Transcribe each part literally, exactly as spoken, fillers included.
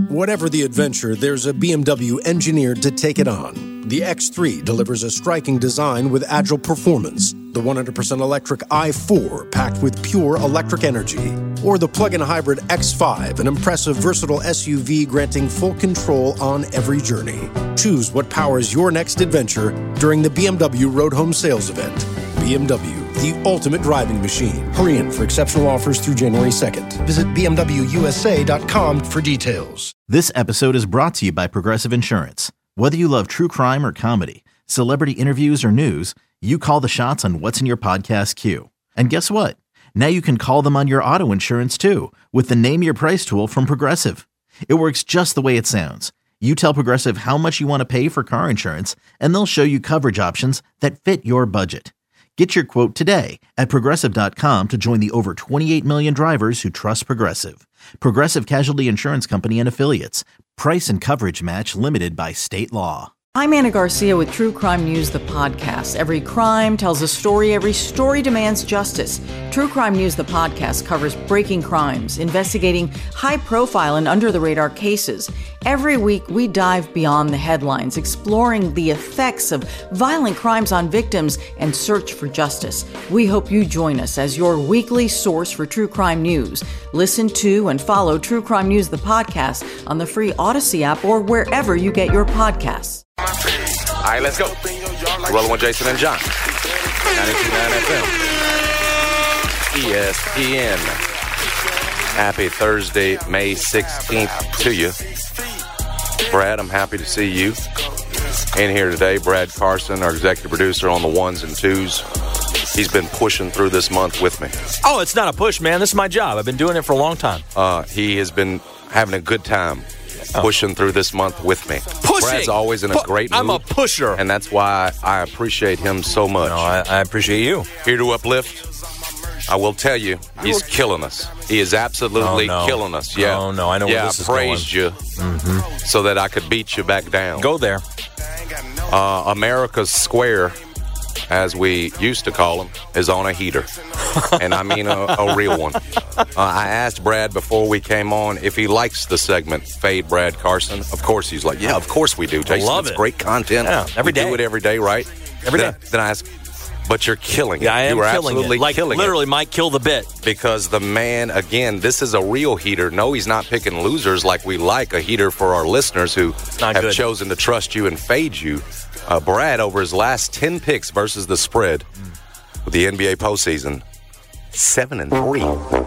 Whatever the adventure, there's a B M W engineered to take it on. The X three delivers a striking design with agile performance. The one hundred percent electric i four, packed with pure electric energy. Or the plug-in hybrid X five, an impressive, versatile S U V granting full control on every journey. Choose what powers your next adventure during the B M W Road Home Sales Event. B M W, the ultimate driving machine. Hurry in for exceptional offers through January second. Visit B M W U S A dot com for details. This episode is brought to you by Progressive Insurance. Whether you love true crime or comedy, celebrity interviews or news, you call the shots on what's in your podcast queue. And guess what? Now you can call them on your auto insurance too with the Name Your Price tool from Progressive. It works just the way it sounds. You tell Progressive how much you want to pay for car insurance, and they'll show you coverage options that fit your budget. Get your quote today at Progressive dot com to join the over twenty-eight million drivers who trust Progressive. Progressive Casualty Insurance Company and Affiliates. Price and coverage match limited by state law. I'm Anna Garcia with True Crime News, the podcast. Every crime tells a story. Every story demands justice. True Crime News, the podcast, covers breaking crimes, investigating high-profile and under-the-radar cases. Every week, we dive beyond the headlines, exploring the effects of violent crimes on victims and search for justice. We hope you join us as your weekly source for True Crime News. Listen to and follow True Crime News, the podcast, on the free Odyssey app or wherever you get your podcasts. All right, let's go. Rolling with Jason and John. ninety-two point nine F M. E S P N. Happy Thursday, May sixteenth to you. Brad, I'm happy to see you in here today. Brad Carson, our executive producer on the ones and twos. He's been pushing through this month with me. Oh, it's not a push, man. This is my job. I've been doing it for a long time. Uh, he has been having a good time pushing through this month with me. Pushing. Brad's always in a Pu- great mood. I'm a pusher. And that's why I appreciate him so much. No, I, I appreciate you. Here to uplift. I will tell you, he's killing us. He is absolutely oh, no. killing us. Yeah. Oh, no, I know yeah, where this is I praised going. you mm-hmm. so that I could beat you back down. Go there. Uh, America's Square, as we used to call him, is on a heater. And I mean a, a real one. Uh, I asked Brad before we came on if he likes the segment, Fade Brad Carson. Of course he's like, yeah, of course we do, Jason. I love it's it. great content. Yeah, every we day. do it every day, right? Every then, day. Then I asked, but you're killing it. Yeah, I am you are killing absolutely it. Like, killing literally it. might kill the bit. Because the man, again, this is a real heater. No, he's not picking losers like we like. A heater for our listeners who not have good. chosen to trust you and fade you. Uh, Brad, over his last ten picks versus the spread with the N B A postseason, seven and three.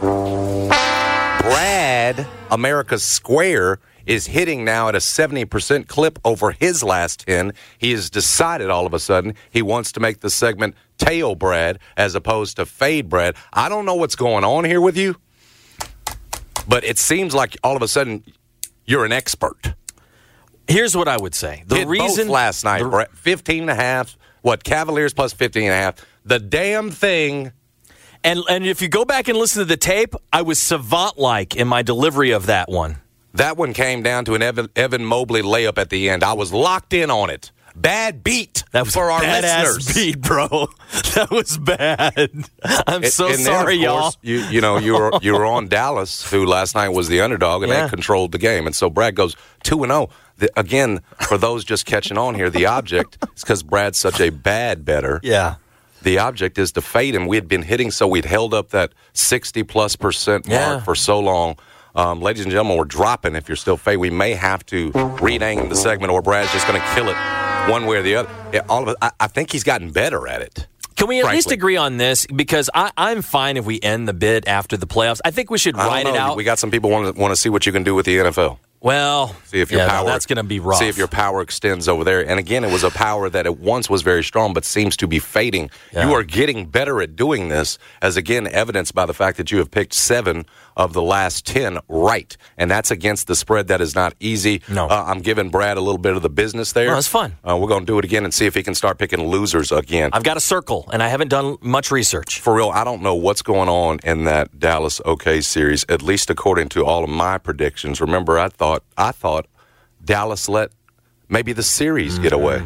Brad, America's Square, is hitting now at a seventy percent clip over his last ten. He has decided all of a sudden he wants to make the segment Tail Brad as opposed to Fade Brad. I don't know what's going on here with you, but it seems like all of a sudden you're an expert. Here's what I would say. The Hit reason both last night, the, Brad, fifteen and a half, what, Cavaliers plus fifteen and a half. The damn thing. And, and if you go back and listen to the tape, I was savant-like in my delivery of that one. That one came down to an Evan, Evan Mobley layup at the end. I was locked in on it. Bad beat that was for our bad-ass listeners. beat, bro. That was bad. I'm it, so and sorry, then, of y'all. Course, you, you know, you were you were on Dallas, who last night was the underdog, and yeah. they controlled the game. And so Brad goes two and zero. Again, for those just catching on here, the object is because Brad's such a bad bettor. Yeah. The object is to fade him. We had been hitting, so we'd held up that sixty plus percent mark yeah. for so long. Um, ladies and gentlemen, we're dropping. If you're still fade, we may have to rename the segment, or Brad's just going to kill it one way or the other. Yeah, all of it. I, I think he's gotten better at it. Can we at frankly. least agree on this? Because I, I'm fine if we end the bid after the playoffs. I think we should I write don't it know. out. We got some people want to want to see what you can do with the N F L. Well, see if your yeah, power. No, that's going to be rough. See if your power extends over there. And again, it was a power that at once was very strong, but seems to be fading. Yeah. You are getting better at doing this, as again evidenced by the fact that you have picked seven of the last ten right, and that's against the spread. That is not easy. No, uh, I'm giving Brad a little bit of the business there. No, that's fun. Uh, we're going to do it again and see if he can start picking losers again. I've got a circle, and I haven't done much research. For real, I don't know what's going on in that Dallas OK series, at least according to all of my predictions. Remember, I thought I thought Dallas let maybe the series mm-hmm. get away.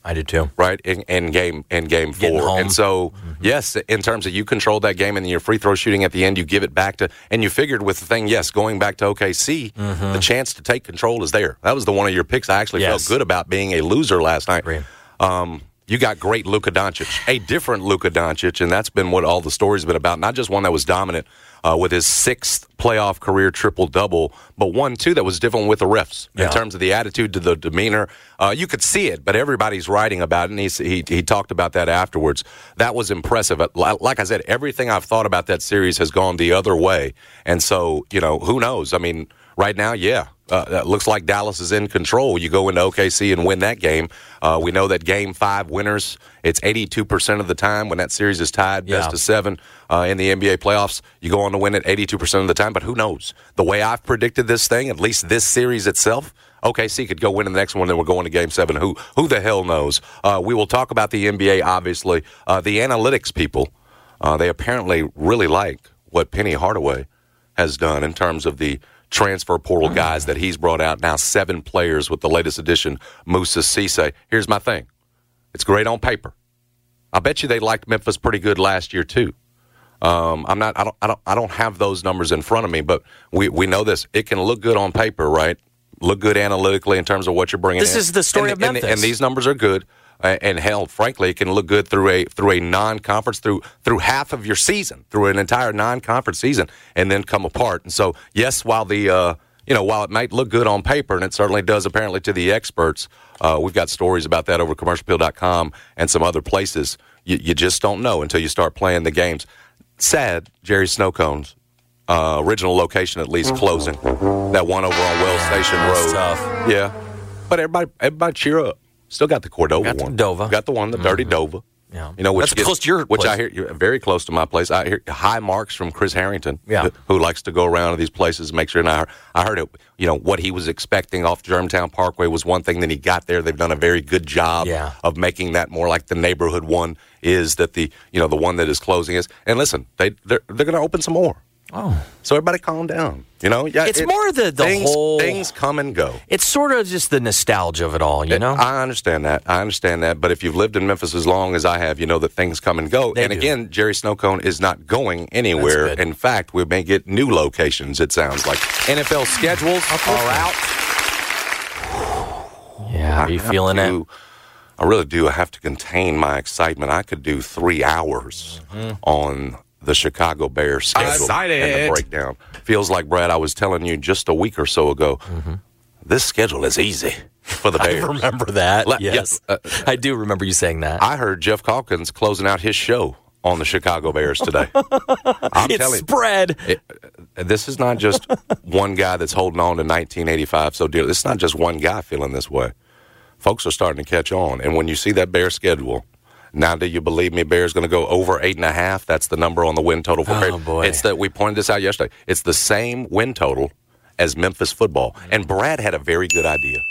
I do too. Right, in, in game in game four. And so, mm-hmm. yes, in terms of you controlled that game and your free throw shooting at the end, you give it back to, and you figured with the thing, yes, going back to O K C, mm-hmm. the chance to take control is there. That was the one of your picks I actually yes. felt good about being a loser last night. Um, you got great Luka Doncic, a different Luka Doncic, and that's been what all the stories have been about. Not just one that was dominant uh, with his sixth playoff career triple-double, but one, too, that was different with the refs yeah. in terms of the attitude to the demeanor. Uh, you could see it, but everybody's writing about it, and he's, he he talked about that afterwards. That was impressive. Like I said, everything I've thought about that series has gone the other way, and so, you know, who knows? I mean, right now, yeah. Uh, it looks like Dallas is in control. You go into O K C and win that game. Uh, we know that game five winners, it's eighty-two percent of the time when that series is tied, yeah. best of seven uh, in the N B A playoffs. You go on to win it eighty-two percent of the time, but who knows? The way I've predicted this thing, at least this series itself, O K C could go win in the next one, then we're going to game seven. Who who the hell knows? Uh, we will talk about the N B A, obviously. Uh, the analytics people, uh, they apparently really like what Penny Hardaway has done in terms of the transfer portal guys that he's brought out. Now seven players with the latest addition, Moussa Cisse. Here's my thing. It's great on paper. I bet you they liked Memphis pretty good last year too. Um, I'm not. I don't. I don't. I don't have those numbers in front of me, but we we know this. It can look good on paper, right? Look good analytically in terms of what you're bringing. This in. is the story and, of Memphis, and, and these numbers are good. Uh, and hell, frankly, it can look good through a through a non-conference, through through half of your season, through an entire non-conference season, and then come apart. And so, yes, while the uh, you know while it might look good on paper, and it certainly does apparently to the experts, uh, we've got stories about that over commercial appeal dot com and some other places. You, you just don't know until you start playing the games. Sad, Jerry Snowcone's uh, original location at least closing. That one over on Wells Station Road. That's tough. Yeah, but everybody, everybody cheer up. Still got the Cordova got the one. Dova. Got the one, the mm-hmm. Dirty Dova. Yeah, you know, which that's gets, close to your which place. I hear you're very close to my place. I hear high marks from Chris Harrington, yeah. who, who likes to go around to these places and make sure. And I, I heard it. You know what he was expecting off Germantown Parkway was one thing. Then he got there. They've done a very good job yeah. of making that more like the neighborhood one is. That the you know the one that is closing is. And listen, they they're, they're going to open some more. Oh, so everybody calm down. You know, yeah, it's it, more the the things, whole things come and go. It's sort of just the nostalgia of it all. You it, know, I understand that. I understand that. But if you've lived in Memphis as long as I have, you know that things come and go. They and do. Again, Jerry Snowcone is not going anywhere. In fact, we may get new locations. It sounds like N F L schedules are out. Yeah, are you feeling to, it? I really do. I have to contain my excitement. I could do three hours mm-hmm. on the Chicago Bears schedule Excited. and the breakdown. Feels like, Brad, I was telling you just a week or so ago, mm-hmm. this schedule is easy for the Bears. I remember that. Le- yes, yeah, uh, I do remember you saying that. I heard Jeff Calkins closing out his show on the Chicago Bears today. I'm it's telling spread. You, it, this is not just one guy that's holding on to nineteen eighty-five so dearly. It's not just one guy feeling this way. Folks are starting to catch on. And when you see that Bears schedule, now do you believe me, Bears going to go over eight and a half? That's the number on the win total for Bears. Oh, boy. It's that we pointed this out yesterday. It's the same win total as Memphis football. And Brad had a very good idea.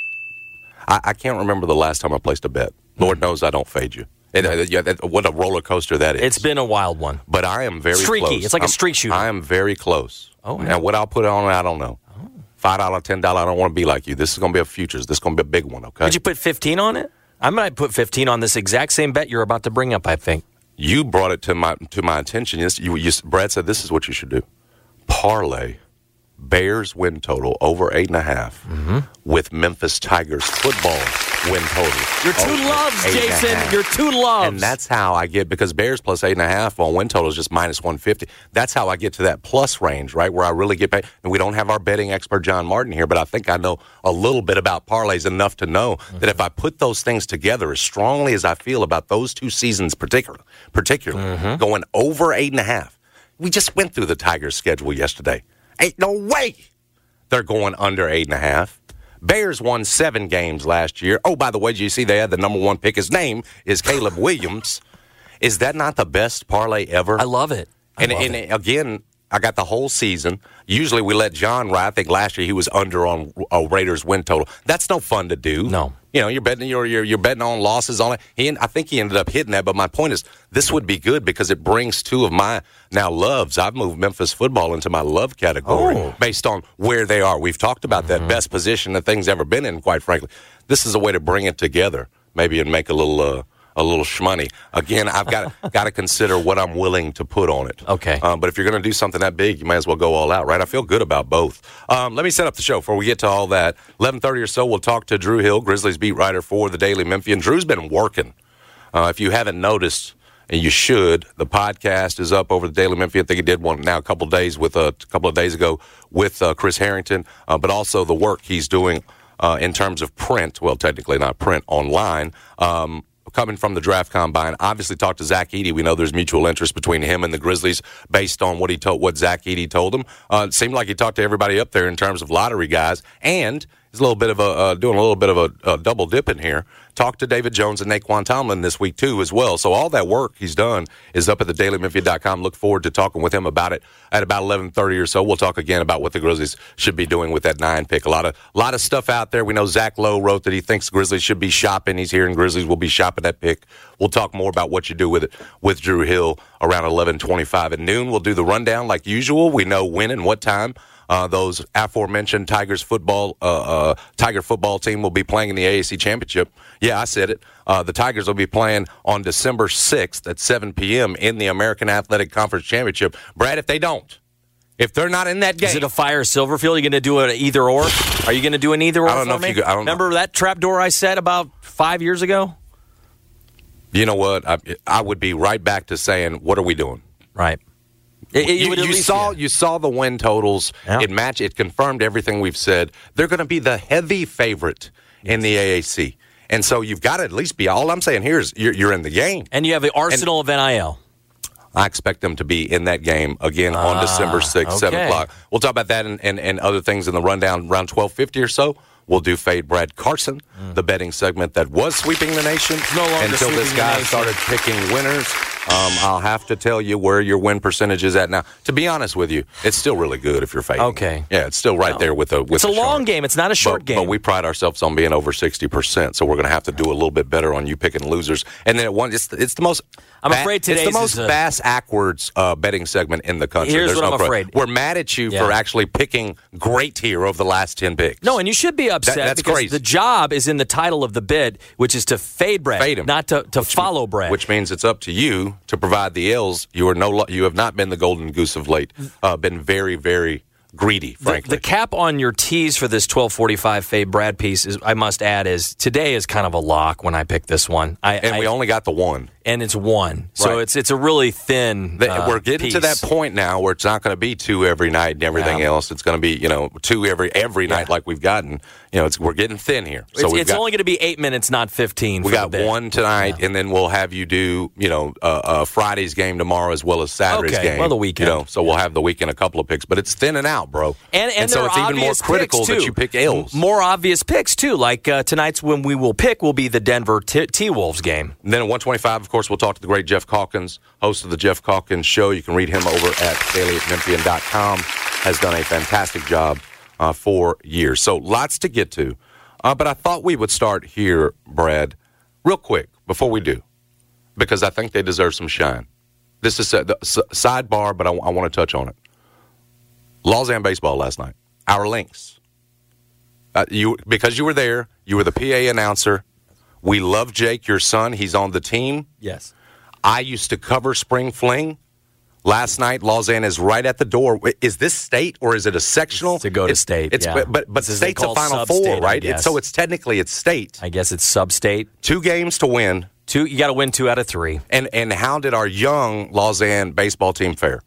I, I can't remember the last time I placed a bet. Lord knows I don't fade you. It, uh, yeah, that, what a roller coaster that is. It's been a wild one. But I am very Streaky. close. It's like I'm, a streak shooter. I am very close. Oh, yeah. Now, what I'll put on, I don't know. Oh. five dollars, ten dollars, I don't want to be like you. This is going to be a futures. This is going to be a big one, okay? Did you put fifteen on it? I might put fifteen on this exact same bet you're about to bring up, I think. You brought it to my to my attention. Yes, you, you, Brad said this is what you should do. Parlay Bears win total over eight and a half mm-hmm. with Memphis Tigers football win total. Your two loves, Jason. Your two loves. And that's how I get, because Bears plus eight and a half on win total is just minus one fifty. That's how I get to that plus range, right, where I really get paid. And we don't have our betting expert, John Martin, here, but I think I know a little bit about parlays enough to know mm-hmm. that if I put those things together as strongly as I feel about those two seasons particular, particularly, mm-hmm. going over eight and a half. We just went through the Tigers' schedule yesterday. Ain't no way they're going under eight and a half. Bears won seven games last year. Oh, by the way, did you see they had the number one pick? His name is Caleb Williams. Is that not the best parlay ever? I love it. I and love and it. again, I got the whole season. Usually we let John ride. I think last year he was under on a Raiders win total. That's no fun to do. No. You know, you're betting you're, you're, you're betting on losses on it. He, I think he ended up hitting that, but my point is this would be good because it brings two of my now loves. I've moved Memphis football into my love category oh. based on where they are. We've talked about mm-hmm. that best position that thing's ever been in, quite frankly. This is a way to bring it together. maybe and make a little uh, a little shmoney. Again, I've got got to consider what I'm willing to put on it. Okay. Um, but if you're going to do something that big, you might as well go all out, right? I feel good about both. Um, let me set up the show before we get to all that. eleven thirty or so, we'll talk to Drew Hill, Grizzlies beat writer for the Daily Memphian. Drew's been working. Uh, if you haven't noticed, and you should, the podcast is up over the Daily Memphian. I think he did one now a couple of days with uh, a couple of days ago with uh, Chris Harrington, uh, but also the work he's doing uh, in terms of print. Well, technically not print, online. Um, Coming from the draft combine, obviously talked to Zach Edey. We know there's mutual interest between him and the Grizzlies based on what he told, what Zach Edey told him. Uh, it seemed like he talked to everybody up there in terms of lottery guys, and he's a little bit of a uh, doing a little bit of a, a double dip in here. Talked to David Jones and Naquan Tomlin this week too, as well. So all that work he's done is up at the daily memphian dot com. Look forward to talking with him about it at about eleven thirty or so. We'll talk again about what the Grizzlies should be doing with that nine pick. A lot of a lot of stuff out there. We know Zach Lowe wrote that he thinks Grizzlies should be shopping. He's hearing Grizzlies will be shopping that pick. We'll talk more about what you do with it with Drew Hill around eleven twenty-five at noon. We'll do the rundown like usual. We know when and what time. Uh, those aforementioned Tigers football, uh, uh, Tiger football team will be playing in the A A C Championship. Yeah, I said it. Uh, the Tigers will be playing on December sixth at seven p.m. in the American Athletic Conference Championship. Brad, if they don't, if they're not in that game. Is it a Fire Silverfield? Are you going to do an either or? Are you going to do an either or? I don't know for if me? you. I don't Remember know. that trapdoor I said about five years ago? You know what? I, I would be right back to saying, what are we doing? Right. It, it you would at you least- saw yeah. you saw the win totals. Yeah. It matched. It confirmed everything we've said. They're going to be the heavy favorite in the A A C, and so you've got to at least be. All I'm saying here is you're, you're in the game, And you have the arsenal of N I L. I expect them to be in that game again on Ah, December sixth, seven okay. o'clock. We'll talk about that and, and, and other things in the rundown around twelve fifty or so. We'll do Fade Brad Carson, mm. the betting segment that was sweeping the nation no longer until this sweeping guy the nation. started picking winners. Um, I'll have to tell you where your win percentage is at now. To be honest with you, it's still really good if you're fading. Okay. Yeah, it's still right No. there with a with It's a the long sharp. game. It's not a short but, game. But we pride ourselves on being over sixty percent, so we're going to have to do a little bit better on you picking losers. And then it one, it's, it's the most. I'm ba- afraid today's It's the most is a- bass-ackwards uh, betting segment in the country. Here's There's what no I'm que- afraid. We're mad at you Yeah. for actually picking great here over the last ten picks. No, and you should be upset That- that's because crazy. the job is in the title of the bid, which is to fade Brad, Fade him. not to, to follow Brad. Which means it's up to you to provide the L's. You are no, lo- you have not been the golden goose of late. Uh, been very, very greedy, The, frankly. the cap on your tees for this twelve forty-five Fade Brad piece is, I must add, is today is kind of a lock when I pick this one. I, and I, we only got the one. and it's one, so Right. it's it's a really thin. The- uh, we're getting to piece. that point now where it's not going to be two every night and everything Yeah. else. It's going to be, you know, two every every Yeah. night like we've gotten. You know, it's, we're getting thin here. So it's we've it's got, only going to be eight minutes, not fifteen. we for got the bid. one tonight, Yeah. and then we'll have you do, you know, uh, uh, Friday's game tomorrow as well as Saturday's Okay, game. well, the weekend. You know, so we'll have the weekend a couple of picks, but it's thinning out, bro. And, and, so there it's are even more obvious critical picks, that too. you pick L's. More obvious picks too. Like uh, tonight's when we will pick will be the Denver T- T-Wolves game. And then at one twenty-five, of course, we'll talk to the great Jeff Calkins, host of the Jeff Calkins Show. You can read him over at daily memphian dot com. Has done a fantastic job uh, for years. So lots to get to. Uh, but I thought we would start here, Brad, real quick before we do, because I think they deserve some shine. This is a, the s- sidebar, but I, I want to touch on it. Lausanne baseball last night. Our links. Uh, you because you were there. You were the P A announcer. We love Jake, your son. He's on the team. Yes. I used to cover Spring Fling. Last night, Lausanne is right at the door. Is this state or is it a sectional? To go to It's- state, It's yeah. but but, but This is they state's a call Final sub-state, Four, I right? It's, guess. so it's technically it's state. I guess it's sub-state. Two games to win. Two. You got to win two out of three. And and how did our young Lausanne baseball team fare?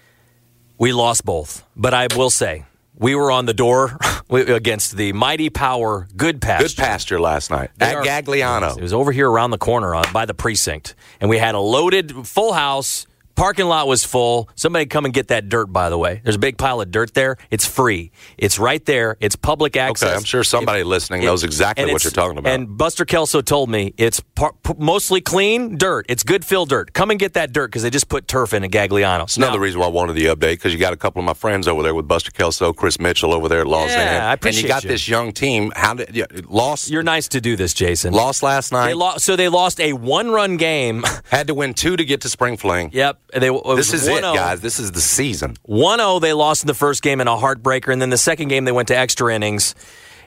We lost both, but I will say we were on the door against the mighty power Good Pasture. Good pasture last night They at are- Gagliano. It was over here around the corner uh, by the precinct, and we had a loaded full house. Parking lot was full. Somebody come and get that dirt, by the way. There's a big pile of dirt there. It's free. It's right there. It's public access. Okay, I'm sure somebody It- listening it- knows exactly and what it's- you're talking about. And Buster Kelso told me it's par- p- mostly clean dirt. It's good fill dirt. Come and get that dirt because they just put turf in at Gagliano. It's another reason why I wanted the update, because you got a couple of my friends over there with Buster Kelso, Chris Mitchell over there at Lausanne. Yeah, I appreciate And you got you. this young team. How did you lost? You're nice to do this, Jason. Lost last night. They lost, so they lost a one-run game. Had to win two to get to Spring Fling. Yep. They, it This was is it, one oh. guys. This is the season. one oh, they lost in the first game in a heartbreaker, and then the second game they went to extra innings.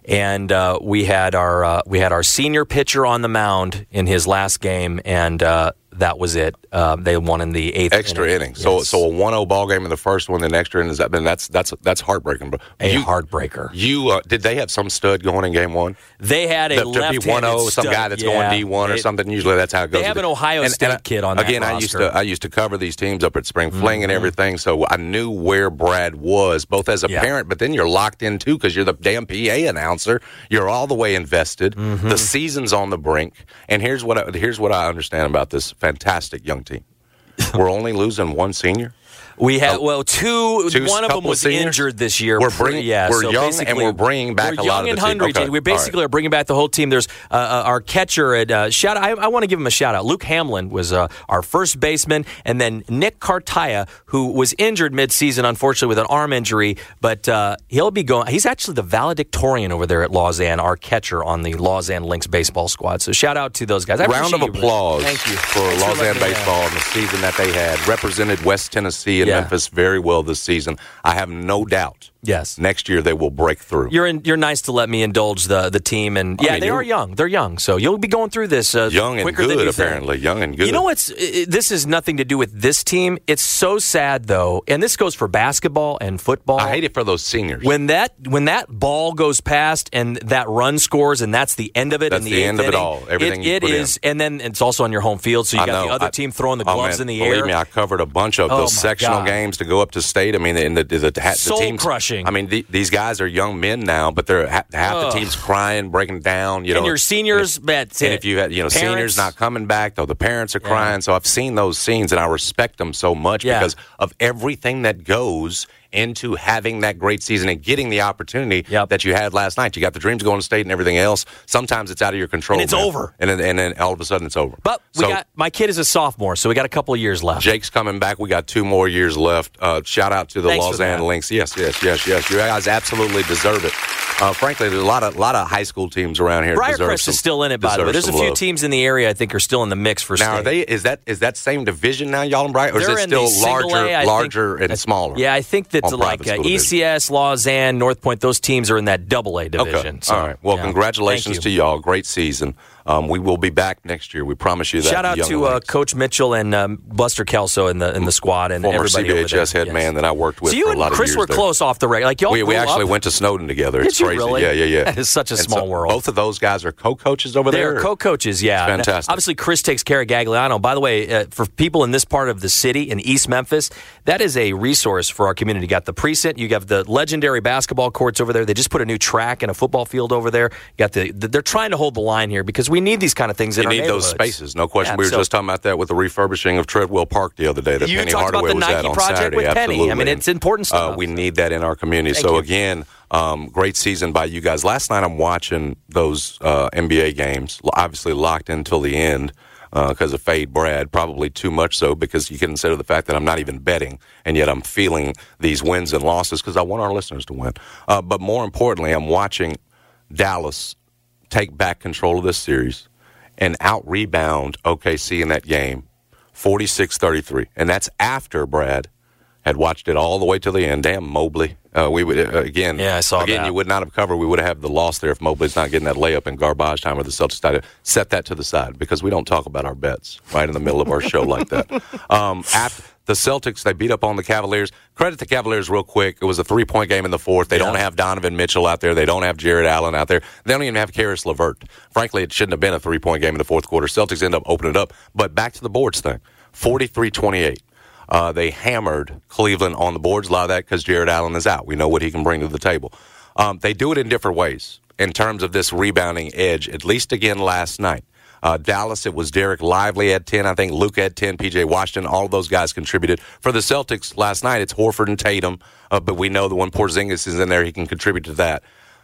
and uh, we had our uh, we had our senior pitcher on the mound in his last game, and uh, that was it. Uh, they won in the eighth extra inning. inning. So, yes. so a one oh ball game in the first one, then extra innings. Then that's that's that's heartbreaking. But a you, heartbreaker. You uh, did they have some stud going in game one? They had a the, to left-handed be one oh, some stud. guy that's yeah. going D one or something. Usually that's how it goes. They have an Ohio and, State and kid on that again. roster. I used to I used to cover these teams up at Spring Fling mm-hmm. and everything, so I knew where Brad was, both as a yeah. parent, but then you're locked in too because you're the damn P A announcer. You're all the way invested. Mm-hmm. The season's on the brink, and here's what I, here's what I understand about this fantastic young team. We're only losing one senior. We had well two. two one of them was of injured this year. We're bringing, yeah, we're so young and we're bringing back we're a young lot of and the team. hungry. Okay. We basically right. are bringing back the whole team. There's uh, uh, our catcher at uh, shout. I, I want to give him a shout out. Luke Hamlin was uh, our first baseman, and then Nick Cartaya, who was injured midseason, unfortunately with an arm injury, but uh, he'll be going. He's actually the valedictorian over there at Lausanne, our catcher on the Lausanne Lynx baseball squad. So shout out to those guys. I Round of you, applause Thank you. for Thanks Lausanne for baseball and the season that they had. Represented West Tennessee and yeah. Memphis very well this season. I have no doubt. Yes. Next year they will break through. You're in, you're nice to let me indulge the the team, and yeah, I mean, they are young. They're young, so you'll be going through this uh, young and quicker good. than you Apparently, think. young and good. You know what's? This has nothing to do with this team. It's so sad though, and this goes for basketball and football. I hate it for those seniors. When that when that ball goes past and that run scores, and that's the end of it. That's in the, the end of inning, it all. Everything it, you it put is, in. and then it's also on your home field, so you I got know. the other I, team throwing the oh, gloves man, in the believe air. me, I covered a bunch of Oh, those my sectional God. games to go up to state. I mean, in the, the, the, the Soul teams crushing. I mean, the, these guys are young men now, but they're half Ugh. the team's crying, breaking down. You know, and your seniors, and, that's and it. if you had, you know, Parents, seniors not coming back, though, the parents are Yeah. crying. So I've seen those scenes, and I respect them so much Yeah. because of everything that goes into having that great season and getting the opportunity Yep. that you had last night. You got the dreams going to state and everything else. Sometimes it's out of your control. And it's man. over. And then, and then all of a sudden it's over. But we So- got my kid is a sophomore, so we got a couple of years left. Jake's coming back. We got two more years left. Uh, shout out to the Thanks for Lausanne that. Lynx. Yes, yes, yes, yes. You guys absolutely deserve it. Uh, frankly, there's a lot of lot of high school teams around here. deserve Briarcrest some- is still in it, by the way. deserve There's a some few love. teams in the area I think are still in the mix for Now, state. are they? Is that is that same division now, y'all and Briar, or is They're it in still the single larger, A, I larger think- and smaller? Yeah, I think that on like private uh, school E C S, Lausanne, North Point, those teams are in that double A division. Okay. So, All right. Well, yeah. congratulations Thank to you. y'all. Great season. Um, we will be back next year. We promise you that. Shout out Young to uh, Lynx. Coach Mitchell and um, Buster Kelso in the in the squad and former everybody C B H S over there. head Yes. man that I worked with So you for a and lot Chris of years were there. close off the regular. Like y'all We, we grew actually up. went to Snowden together. Did It's you crazy. really? Yeah, yeah, yeah. That is such a And small so world. Both of those guys are co-coaches over They're there. co-coaches, yeah. It's fantastic. Obviously, Chris takes care of Gagliano. By the way, uh, for people in this part of the city, in East Memphis, that is a resource for our community. You got the precinct, you have the legendary basketball courts over there. They just put a new track and a football field over there. You got the, the they're trying to hold the line here because we need these kind of things in You our need those neighborhoods. spaces, no question. Yeah, we were so- just talking about that with the refurbishing of Treadwell Park the other day that You Penny talked about Hardaway the was Nike at on project Saturday. with Penny. Absolutely. I mean, it's important stuff. Uh, we need that in our community. Thank so you. again, um, great season by you guys. Last night I'm watching those uh, N B A games, obviously locked in until the end because of Fade Brad, probably too much so because you consider the fact that I'm not even betting, and yet I'm feeling these wins and losses because I want our listeners to win. Uh, but more importantly, I'm watching Dallas take back control of this series and out-rebound O K C in that game, forty-six thirty-three. And that's after Brad had watched it all the way to the end. Damn, Mobley. Uh, we would uh, again. Yeah, I saw again, that. you would not have covered. We would have the loss there if Mobley's not getting that layup in garbage time, or the Celtics decided to set that to the side because we don't talk about our bets right in the middle of our show like that. Um, after the Celtics, they beat up on the Cavaliers. Credit the Cavaliers real quick. It was a three-point game in the fourth. They Yeah. don't have Donovan Mitchell out there. They don't have Jared Allen out there. They don't even have Karis LeVert. Frankly, it shouldn't have been a three-point game in the fourth quarter. Celtics end up opening it up. But back to the boards thing, forty-three twenty-eight. Uh, they hammered Cleveland on the boards. A lot of that because Jared Allen is out. We know what he can bring to the table. Um, they do it in different ways in terms of this rebounding edge, at least again last night. Uh, Dallas, it was Derek Lively at ten. I think Luke had ten, P J Washington. All of those guys contributed. For the Celtics last night, it's Horford and Tatum. Uh, but we know that when Porzingis is in there, he can contribute to that.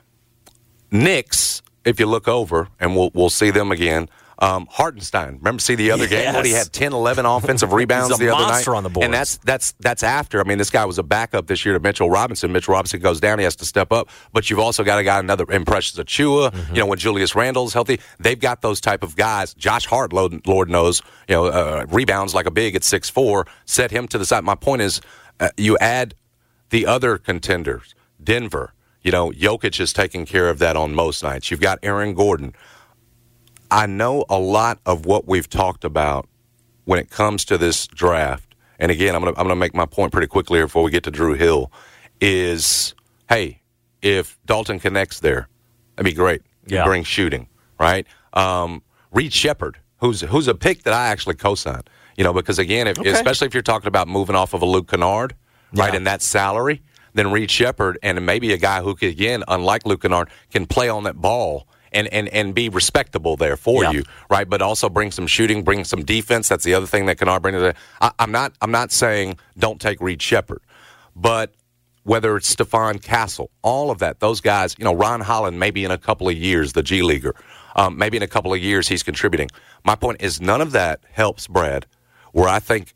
Knicks, if you look over, and we'll we'll see them again, Um, Hartenstein, remember see the other game when he Yes. had ten, eleven offensive rebounds He's a the other monster night? on the boards. And that's that's that's after. I mean, this guy was a backup this year to Mitchell Robinson. Mitchell Robinson goes down, he has to step up. But you've also got a guy, another Impressions Achua. Mm-hmm. You know, when Julius Randle's healthy, they've got those type of guys. Josh Hart, Lord, Lord knows, you know, uh, rebounds like a big at six four. Set him to the side. My point is, uh, you add the other contenders, Denver. You know, Jokic is taking care of that on most nights. You've got Aaron Gordon. I know a lot of what we've talked about when it comes to this draft, and again, I'm going to I'm going to make my point pretty quickly here before we get to Drew Hill, is, hey, if Dalton connects there, that'd be great. Yeah. Bring shooting, right? Um, Reed Shepherd, who's who's a pick that I actually co-signed, you know, because, again, if, okay. especially if you're talking about moving off of a Luke Kennard, right, Yeah. in that salary, then Reed Shepherd and maybe a guy who, could, again, unlike Luke Kennard, can play on that ball and, and, and be respectable there for Yeah. you, right? But also bring some shooting, bring some defense. That's the other thing that Kennard brings. I, I'm not I'm not saying don't take Reed Shepherd, but whether it's Stephon Castle, all of that, those guys, you know, Ron Holland, maybe in a couple of years, the G Leaguer, um, maybe in a couple of years he's contributing. My point is none of that helps, Brad, where I think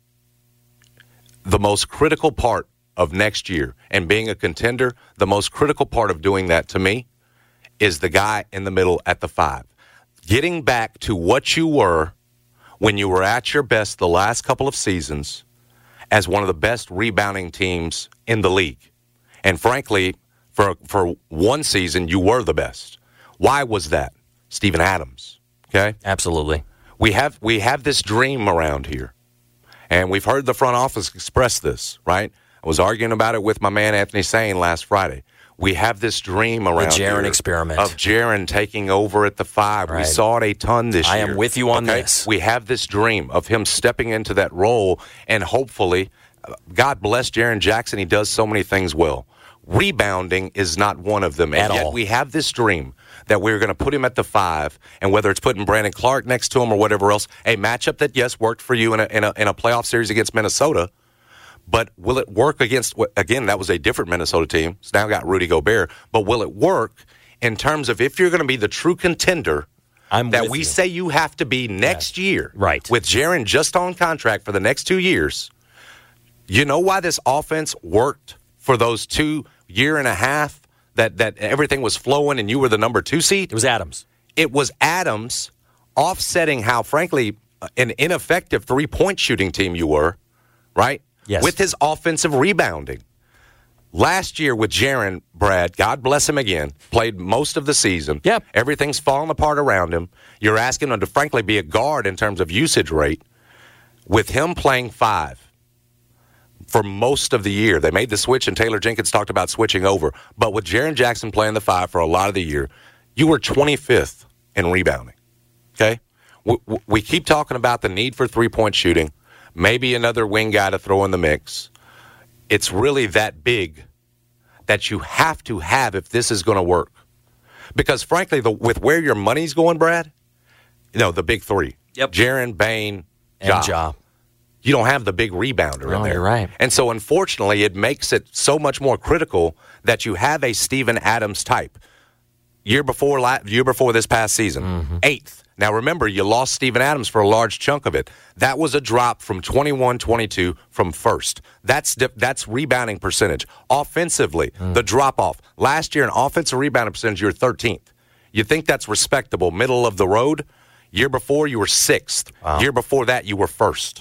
the most critical part of next year and being a contender, the most critical part of doing that to me is the guy in the middle at the five. Getting back to what you were when you were at your best the last couple of seasons as one of the best rebounding teams in the league. And frankly, for for one season, you were the best. Why was that? Steven Adams, okay? Absolutely. We have we have this dream around here, and we've heard the front office express this, right? I was arguing about it with my man Anthony Sane last Friday. We have this dream around The Jaren here experiment. of Jaren taking over at the five. Right. We saw it a ton this I year. am with you on okay? this. We have this dream of him stepping into that role, and hopefully, God bless Jaren Jackson, he does so many things well. Rebounding is not one of them. And At yet all. we have this dream that we're going to put him at the five, and whether it's putting Brandon Clark next to him or whatever else, a matchup that, yes, worked for you in a, in a, in a playoff series against Minnesota, but will it work against, again, that was a different Minnesota team. It's now got Rudy Gobert, but will it work in terms of if you're going to be the true contender I'm that with we you. say you have to be next year, Right. with Jaren just on contract for the next two years? You know why this offense worked for those two year and a half that, that everything was flowing and you were the number two seed? It was Adams. It was Adams offsetting how, frankly, an ineffective three-point shooting team you were, right? Yes. With his offensive rebounding. Last year with Jaren, Brad, God bless him again, played most of the season. Yep. Everything's falling apart around him. You're asking him to, frankly, be a guard in terms of usage rate. With him playing five for most of the year, they made the switch, and Taylor Jenkins talked about switching over. But with Jaren Jackson playing the five for a lot of the year, you were twenty-fifth in rebounding. Okay? We, we keep talking about the need for three-point shooting, maybe another wing guy to throw in the mix. It's really that big that you have to have if this is going to work. Because, frankly, the, with where your money's going, Brad, you know, the big three. Yep. Jaren, Bane, And Ja. Ja. You don't have the big rebounder in No, there. you're right. And so, unfortunately, it makes it so much more critical that you have a Steven Adams type. Year before, la- year before this past season, Mm-hmm. eighth. Now, remember, you lost Steven Adams for a large chunk of it. That was a drop from twenty-one twenty-two from first. That's di- that's rebounding percentage. Offensively, Mm. the drop-off. Last year, in offensive rebounding percentage, you were thirteenth. You think that's respectable, middle of the road? Year before, you were sixth. Wow. Year before that, you were first.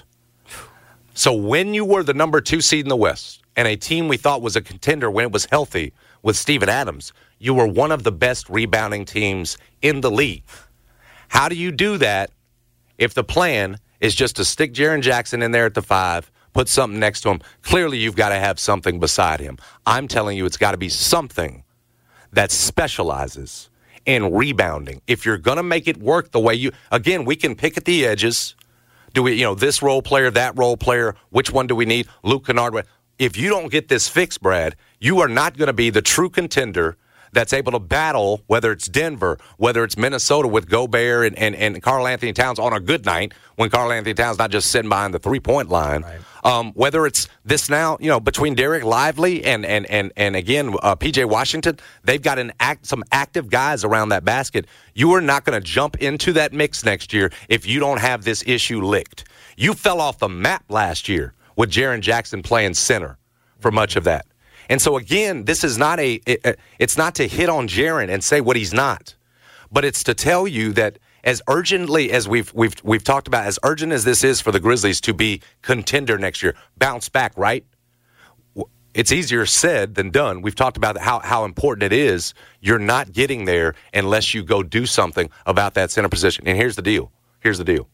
So when you were the number two seed in the West and a team we thought was a contender when it was healthy with Steven Adams, you were one of the best rebounding teams in the league. How do you do that if the plan is just to stick Jaren Jackson in there at the five, put something next to him? Clearly, you've got to have something beside him. I'm telling you, it's got to be something that specializes in rebounding. If you're going to make it work the way you, again, we can pick at the edges. Do we, you know, this role player, that role player, which one do we need? Luke Kennard. If you don't get this fixed, Brad, you are not going to be the true contender that's able to battle, whether it's Denver, whether it's Minnesota with Gobert and, and, and Karl Anthony Towns on a good night, when Karl Anthony Towns not just sitting behind the three-point line. Right. Um, whether it's this now, you know, between Derek Lively and, and, and, and again, uh, P J Washington, they've got an act, some active guys around that basket. You are not going to jump into that mix next year if you don't have this issue licked. You fell off the map last year with Jaren Jackson playing center for much of that. And so, again, this is not a it, – it's not to hit on Jaren and say what he's not, but it's to tell you that as urgently as we've we've we've talked about, as urgent as this is for the Grizzlies to be contender next year, bounce back, right? it's easier said than done. We've talked about how, how important it is. You're not getting there unless you go do something about that center position. And here's the deal. Here's the deal.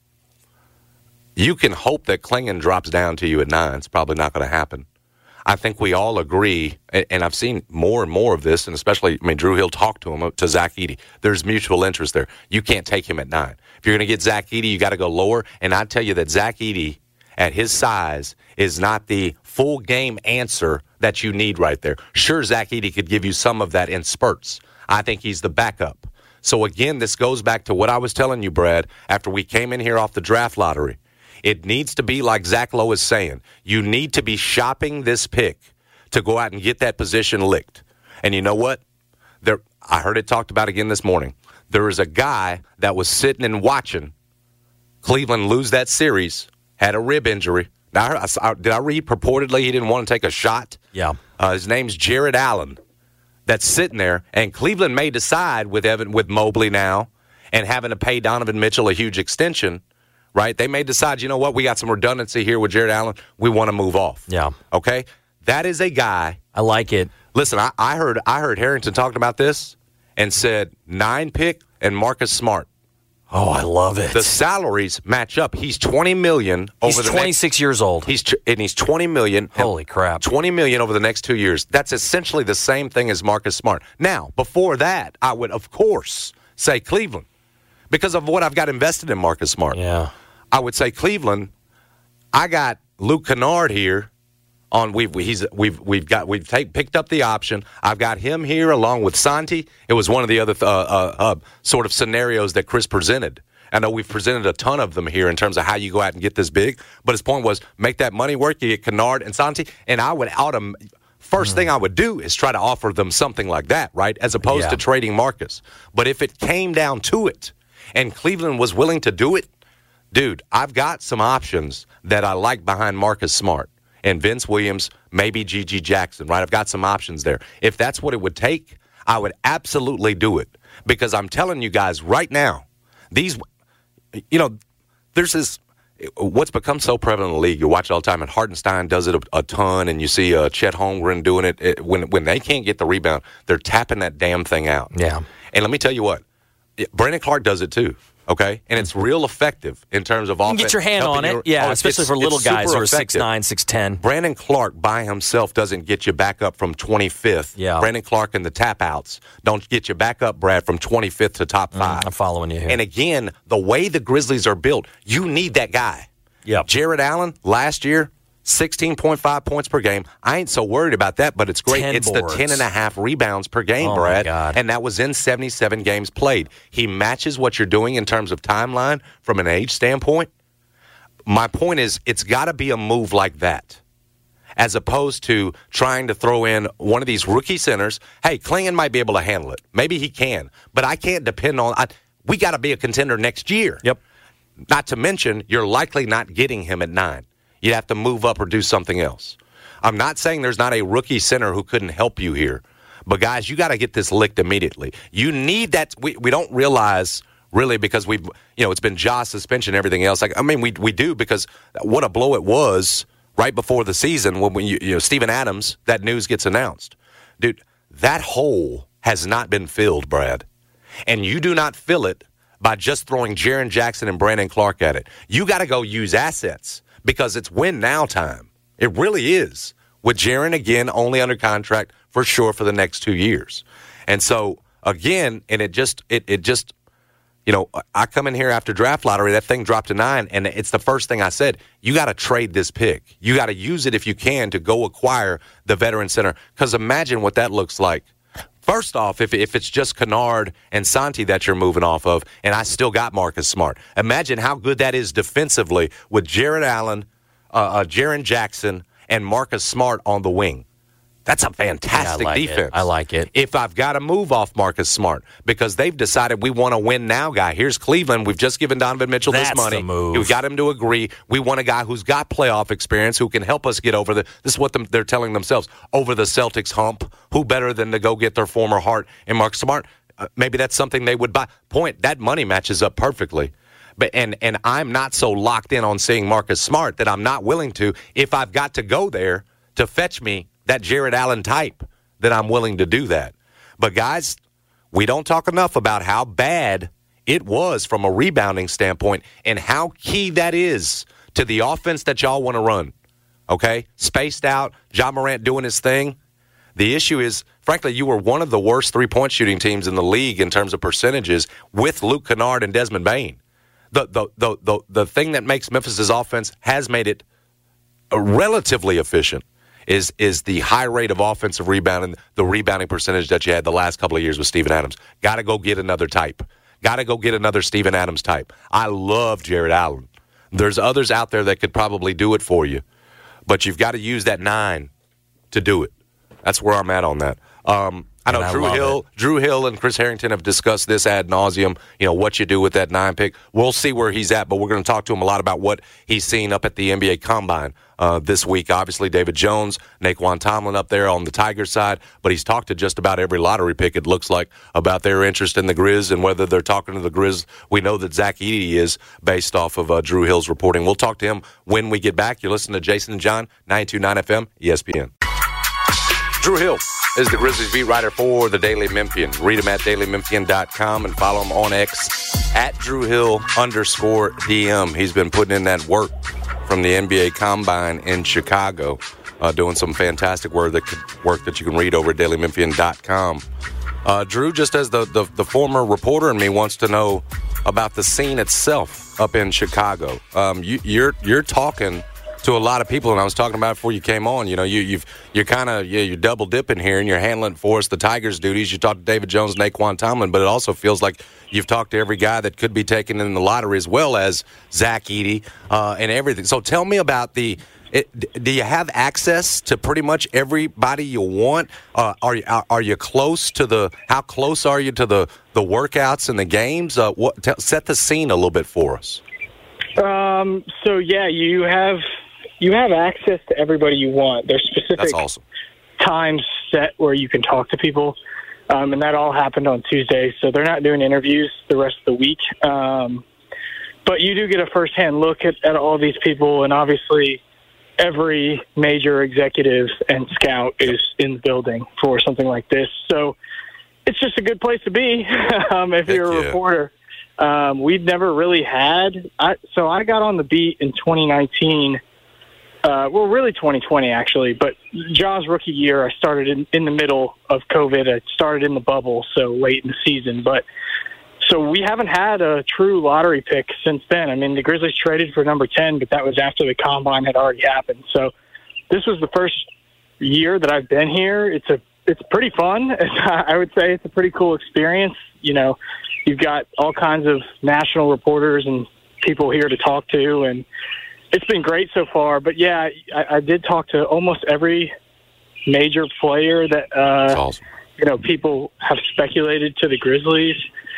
You can hope that Klingon drops down to you at nine. It's probably not going to happen. I think we all agree, and I've seen more and more of this, and especially, I mean, Drew Hill talked to him, to Zach Edey. There's mutual interest there. You can't take him at nine. If you're going to get Zach Edey, you got to go lower. And I tell you that Zach Edey, at his size, is not the full game answer that you need right there. Sure, Zach Edey could give you some of that in spurts. I think he's the backup. So, again, this goes back to what I was telling you, Brad, after we came in here off the draft lottery. It needs to be like Zach Lowe is saying. You need to be shopping this pick to go out and get that position licked. And you know what? There, I heard it talked about again this morning. There is a guy that was sitting and watching Cleveland lose that series, had a rib injury. Now, I, I, did I read purportedly he didn't want to take a shot? Yeah. Uh, his name's Jared Allen. That's sitting there, and Cleveland may decide with Evan with Mobley now and having to pay Donovan Mitchell a huge extension. Right? They may decide, you know what, we got some redundancy here with Jared Allen. We want to move off. Yeah. Okay? That is a guy. I like it. Listen, I, I heard I heard Harrington talking about this and said nine pick and Marcus Smart. Oh, I love it. The salaries match up. He's twenty million dollars over he's the twenty-six next, years old. He's and he's twenty million dollars. Holy crap. twenty million dollars over the next two years. That's essentially the same thing as Marcus Smart. Now, before that, I would, of course, say Cleveland because of what I've got invested in Marcus Smart. Yeah. I would say Cleveland. I got Luke Kennard here. On we've he's we've we've got we've take, picked up the option. I've got him here along with Santi. It was one of the other uh, uh, uh, sort of scenarios that Chris presented. I know we've presented a ton of them here in terms of how you go out and get this big. But his point was make that money work. You get Kennard and Santi, and I would out them. First mm. thing I would do is try to offer them something like that, right? As opposed yeah. to trading Marcus. But if it came down to it, and Cleveland was willing to do it. Dude, I've got some options that I like behind Marcus Smart and Vince Williams, maybe G G Jackson, right? I've got some options there. If that's what it would take, I would absolutely do it because I'm telling you guys right now, these, you know, there's this, what's become so prevalent in the league, you watch it all the time, and Hartenstein does it a, a ton, and you see uh, Chet Holmgren doing it. it when, when they can't get the rebound, they're tapping that damn thing out. Yeah. And let me tell you what, Brandon Clark does it too. Okay, and it's real effective in terms of offense. You can get your hand on it, yeah, oh, especially for little guys who are six nine, six ten. Brandon Clark by himself doesn't get you back up from twenty-fifth. Yeah. Brandon Clark and the tap outs don't get you back up, Brad, from twenty-fifth to top five. Mm, I'm following you here. And again, the way the Grizzlies are built, you need that guy. Yep. Jared Allen, last year, sixteen point five points per game. I ain't so worried about that, but it's great. It's boards. The ten and a half rebounds per game, oh Brad. My God. And that was in seventy-seven games played. He matches what you're doing in terms of timeline from an age standpoint. My point is, it's got to be a move like that, as opposed to trying to throw in one of these rookie centers. Hey, Klingon might be able to handle it. Maybe he can, but I can't depend on. I, we got to be a contender next year. Yep. Not to mention, you're likely not getting him at nine. You'd have to move up or do something else. I'm not saying there's not a rookie center who couldn't help you here. But, guys, you got to get this licked immediately. You need that. We, we don't realize, really, because we've, you know, it's been Ja's suspension and everything else. Like, I mean, we we do because what a blow it was right before the season when, when you, you know, Steven Adams, that news gets announced. Dude, that hole has not been filled, Brad. And you do not fill it by just throwing Jaren Jackson and Brandon Clark at it. You got to go use assets. Because it's win now time. It really is. With Jaren, again, only under contract for sure for the next two years. And so, again, and it just, it, it just, you know, I come in here after draft lottery, that thing dropped to nine, and it's the first thing I said. You got to trade this pick. You got to use it if you can to go acquire the veteran center. Because imagine what that looks like. First off, if if it's just Kennard and Santi that you're moving off of, and I still got Marcus Smart, imagine how good that is defensively with Jared Allen, uh, uh, Jaren Jackson, and Marcus Smart on the wing. That's a fantastic yeah, I like defense. It. I like it. If I've got to move off Marcus Smart because they've decided we want a win now guy. Here's Cleveland. We've just given Donovan Mitchell That's this money. The move. We've got him to agree. We want a guy who's got playoff experience who can help us get over the. This is what them, they're telling themselves over the Celtics hump. Who better than to go get their former heart and Marcus Smart? Uh, maybe that's something they would buy. Point that money matches up perfectly. But and and I'm not so locked in on seeing Marcus Smart that I'm not willing to if I've got to go there to fetch me that Jared Allen type, then I'm willing to do that. But, guys, we don't talk enough about how bad it was from a rebounding standpoint and how key that is to the offense that y'all want to run. Okay? Spaced out, Ja Morant doing his thing. The issue is, frankly, you were one of the worst three-point shooting teams in the league in terms of percentages with Luke Kennard and Desmond Bane. The, the, the, the, the thing that makes Memphis' offense has made it relatively efficient is is the high rate of offensive rebounding, the rebounding percentage that you had the last couple of years with Steven Adams. Got to go get another type. Got to go get another Steven Adams type. I love Jared Allen. There's others out there that could probably do it for you, but you've got to use that nine to do it. That's where I'm at on that. Um, I know and Drew I Hill, it. Drew Hill, and Chris Harrington have discussed this ad nauseum. You know what you do with that nine pick. We'll see where he's at, but we're going to talk to him a lot about what he's seen up at the N B A Combine uh, this week. Obviously, David Jones, Naquan Tomlin up there on the Tiger side, but he's talked to just about every lottery pick. It looks like about their interest in the Grizz and whether they're talking to the Grizz. We know that Zach Edey is based off of uh, Drew Hill's reporting. We'll talk to him when we get back. You're listening to Jason and John, ninety-two point nine F M, E S P N. Drew Hill is the Grizzlies beat writer for the Daily Memphian. Read him at daily memphian dot com and follow him on X at Drew Hill underscore D M. He's been putting in that work from the N B A Combine in Chicago, uh, doing some fantastic work that, work that you can read over at daily memphian dot com. Uh, Drew, just as the, the, the former reporter in me wants to know about the scene itself up in Chicago. Um, you, you're you're talking to a lot of people, and I was talking about it before you came on. You know, you, you've you're kind of yeah, you're double dipping here, and you're handling for us the Tigers' duties. You talked to David Jones, Naquan Tomlin, but it also feels like you've talked to every guy that could be taken in the lottery, as well as Zach Edey uh, and everything. So tell me about the. It, do you have access to pretty much everybody you want? Uh, are you are, are you close to the? How close are you to the the workouts and the games? Uh, what t- set the scene a little bit for us. Um. So yeah, you have. You have access to everybody you want. There's specific That's awesome. times set where you can talk to people, um, and that all happened on Tuesday. So they're not doing interviews the rest of the week. Um, but you do get a firsthand look at, at all these people, and obviously every major executive and scout is in the building for something like this. So it's just a good place to be um, if Heck you're a yeah. reporter. Um, we've never really had I, – so I got on the beat in twenty nineteen – Uh, well, really twenty twenty, actually. But Ja's rookie year, I started in, in the middle of COVID. I started in the bubble, so late in the season. But so we haven't had a true lottery pick since then. I mean, the Grizzlies traded for number ten, but that was after the combine had already happened. So this was the first year that I've been here. It's a it's pretty fun. I would say it's a pretty cool experience. You know, you've got all kinds of national reporters and people here to talk to, and it's been great so far. But, yeah, I, I did talk to almost every major player that, uh, That's awesome. you know, people have speculated to the Grizzlies.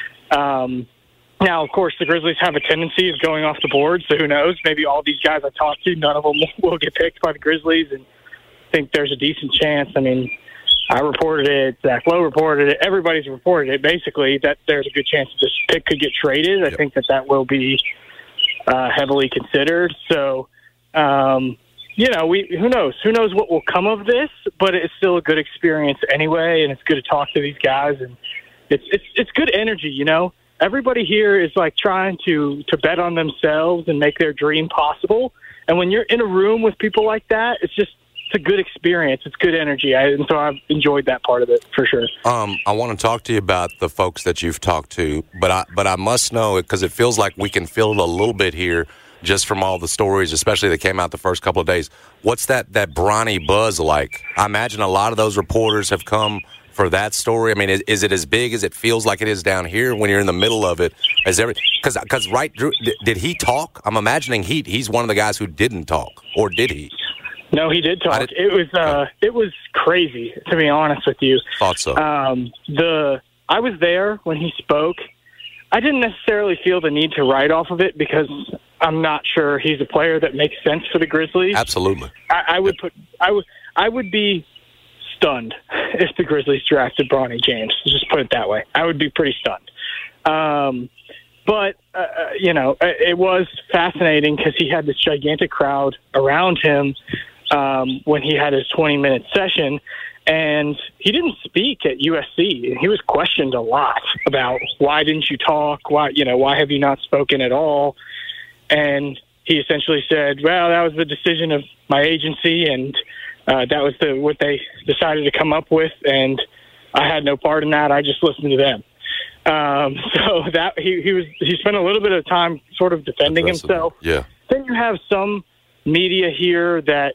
Um, now, of course, the Grizzlies have a tendency of going off the board, so who knows? Maybe all these guys I talked to, none of them will get picked by the Grizzlies, and I think there's a decent chance. I mean, I reported it, Zach Lowe reported it, everybody's reported it, basically, that there's a good chance that this pick could get traded. I Yep. think that that will be Uh, heavily considered. So, um, you know, we who knows? Who knows what will come of this? But it's still a good experience anyway, and it's good to talk to these guys, and it's it's it's good energy. You know, everybody here is like trying to to bet on themselves and make their dream possible. And when you're in a room with people like that, it's just it's a good experience. It's good energy, I, and so I've enjoyed that part of it for sure. Um, I want to talk to you about the folks that you've talked to, but I but I must know, because it feels like we can feel it a little bit here just from all the stories, especially that came out the first couple of days. What's that that Bronny buzz like? I imagine a lot of those reporters have come for that story. I mean, is, is it as big as it feels like it is down here when you're in the middle of it? Is every because because right? Drew, did, did he talk? I'm imagining he he's one of the guys who didn't talk, or did he? No, he did talk. Did, it was uh, it was crazy, to be honest with you. Thought so. Um, the I was there when he spoke. I didn't necessarily feel the need to write off of it because I'm not sure he's a player that makes sense for the Grizzlies. Absolutely. I, I would put I would I would be stunned if the Grizzlies drafted Bronny James. Just put it that way. I would be pretty stunned. Um, but uh, you know, it was fascinating because he had this gigantic crowd around him. um, when he had his twenty-minute session, and he didn't speak at U S C. He was questioned a lot about why didn't you talk? Why, you know, why have you not spoken at all? And he essentially said, well, that was the decision of my agency, and uh, that was the what they decided to come up with, and I had no part in that. I just listened to them. Um, so that he, he was he spent a little bit of time sort of defending himself. Yeah. Then you have some media here that,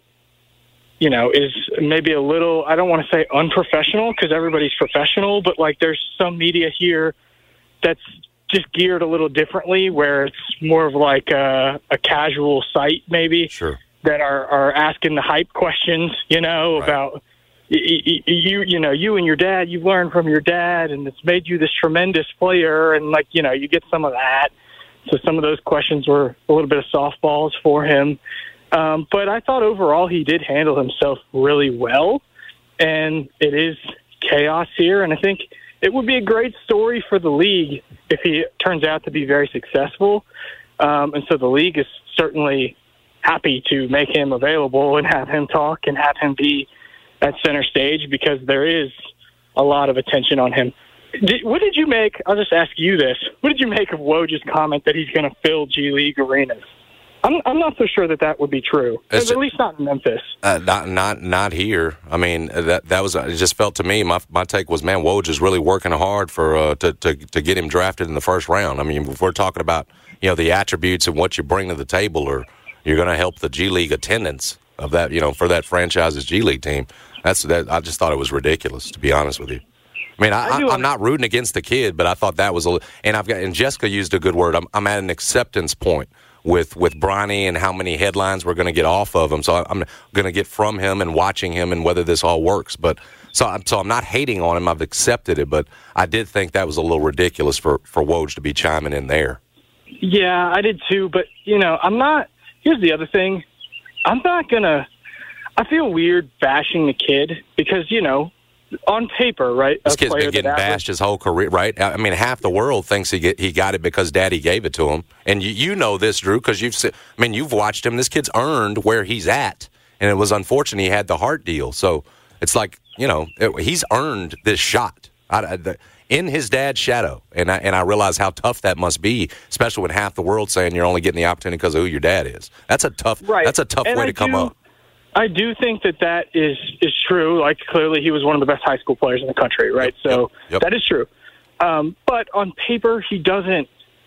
you know, is maybe a little, I don't want to say unprofessional because everybody's professional, but like there's some media here that's just geared a little differently, where it's more of like a, a casual site maybe. Sure. That are, are asking the hype questions, you know, right. about you, you, you know, you and your dad, you've learned from your dad, and it's made you this tremendous player, and like, you know, you get some of that. So some of those questions were a little bit of softballs for him. Um, but I thought overall he did handle himself really well, and it is chaos here. And I think it would be a great story for the league if he turns out to be very successful. Um, and so the league is certainly happy to make him available and have him talk and have him be at center stage, because there is a lot of attention on him. Did, what did you make? I'll just ask you this. What did you make of Woj's comment that he's going to fill G League arenas? I'm, I'm not so sure that that would be true. At least not in Memphis. Uh, not, not, not here. I mean, that that was. It just felt to me. My my take was, man, Woj is really working hard for uh, to to to get him drafted in the first round. I mean, if we're talking about, you know, the attributes and what you bring to the table, or you're going to help the G League attendance of that, you know, for that franchise's G League team. That's that. I just thought it was ridiculous, to be honest with you. I mean, I, I I'm not rooting against the kid, but I thought that was a. And I've got and Jessica used a good word. I'm I'm at an acceptance point with with Bronny and how many headlines we're going to get off of him. So I'm going to get from him and watching him and whether this all works. But so I'm so I'm not hating on him. I've accepted it, but I did think that was a little ridiculous for for Woj to be chiming in there. Yeah, I did too. But you know, I'm not. Here's the other thing. I'm not gonna. I feel weird bashing the kid because, you know, on paper, right? This kid's been getting bashed his whole career, right? I mean, half the world thinks he get, he got it because Daddy gave it to him, and you, you know this, Drew, because you've I mean you've watched him. This kid's earned where he's at, and it was unfortunate he had the heart deal. So it's like, you know, it, he's earned this shot I, I, the, in his dad's shadow, and I, and I realize how tough that must be, especially when half the world saying you're only getting the opportunity because of who your dad is. That's a tough. Right. That's a tough and way I to come do, up. I do think that that is, is true. Like, clearly he was one of the best high school players in the country, right? Yep, so yep, yep. that is true. Um, but on paper, he doesn't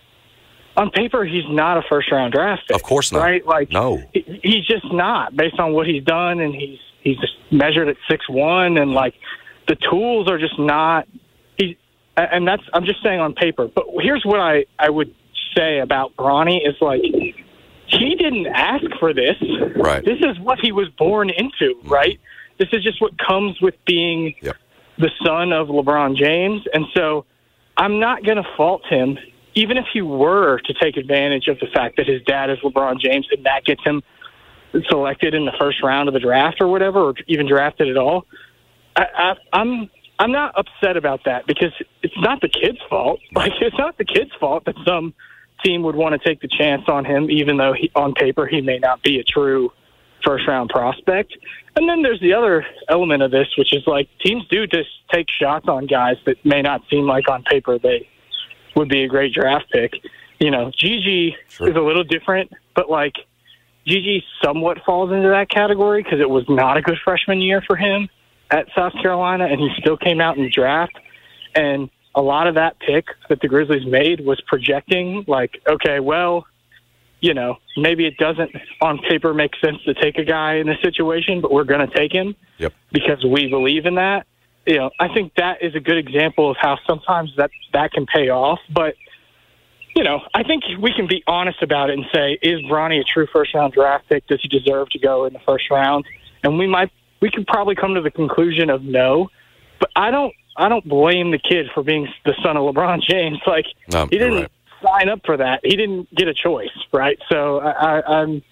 – on paper, he's not a first-round draft pick. Of course not. Right? Like, no. He, he's just not, based on what he's done, and he's he's just measured at six one, and, like, the tools are just not – he. And that's – I'm just saying on paper. But here's what I, I would say about Bronny is, like – he didn't ask for this. Right. This is what he was born into, right? This is just what comes with being yep. the son of LeBron James. And so I'm not going to fault him, even if he were to take advantage of the fact that his dad is LeBron James and that gets him selected in the first round of the draft or whatever, or even drafted at all. I, I, I'm I'm not upset about that because it's not the kid's fault. Like, it's not the kid's fault that some team would want to take the chance on him, even though he, on paper he may not be a true first-round prospect. And then there's the other element of this, which is like teams do just take shots on guys that may not seem like on paper they would be a great draft pick. You know, Gigi sure. is a little different, but like Gigi somewhat falls into that category because it was not a good freshman year for him at South Carolina, and he still came out in the draft. And a lot of that pick that the Grizzlies made was projecting, like, okay, well, you know, maybe it doesn't on paper make sense to take a guy in this situation, but we're going to take him yep. because we believe in that. You know, I think that is a good example of how sometimes that, that can pay off. But, you know, I think we can be honest about it and say, is Bronny a true first-round draft pick? Does he deserve to go in the first round? And we might, we could probably come to the conclusion of no, but I don't, I don't blame the kid for being the son of LeBron James. Like, no, he didn't right. sign up for that. He didn't get a choice, right? So I, I, I'm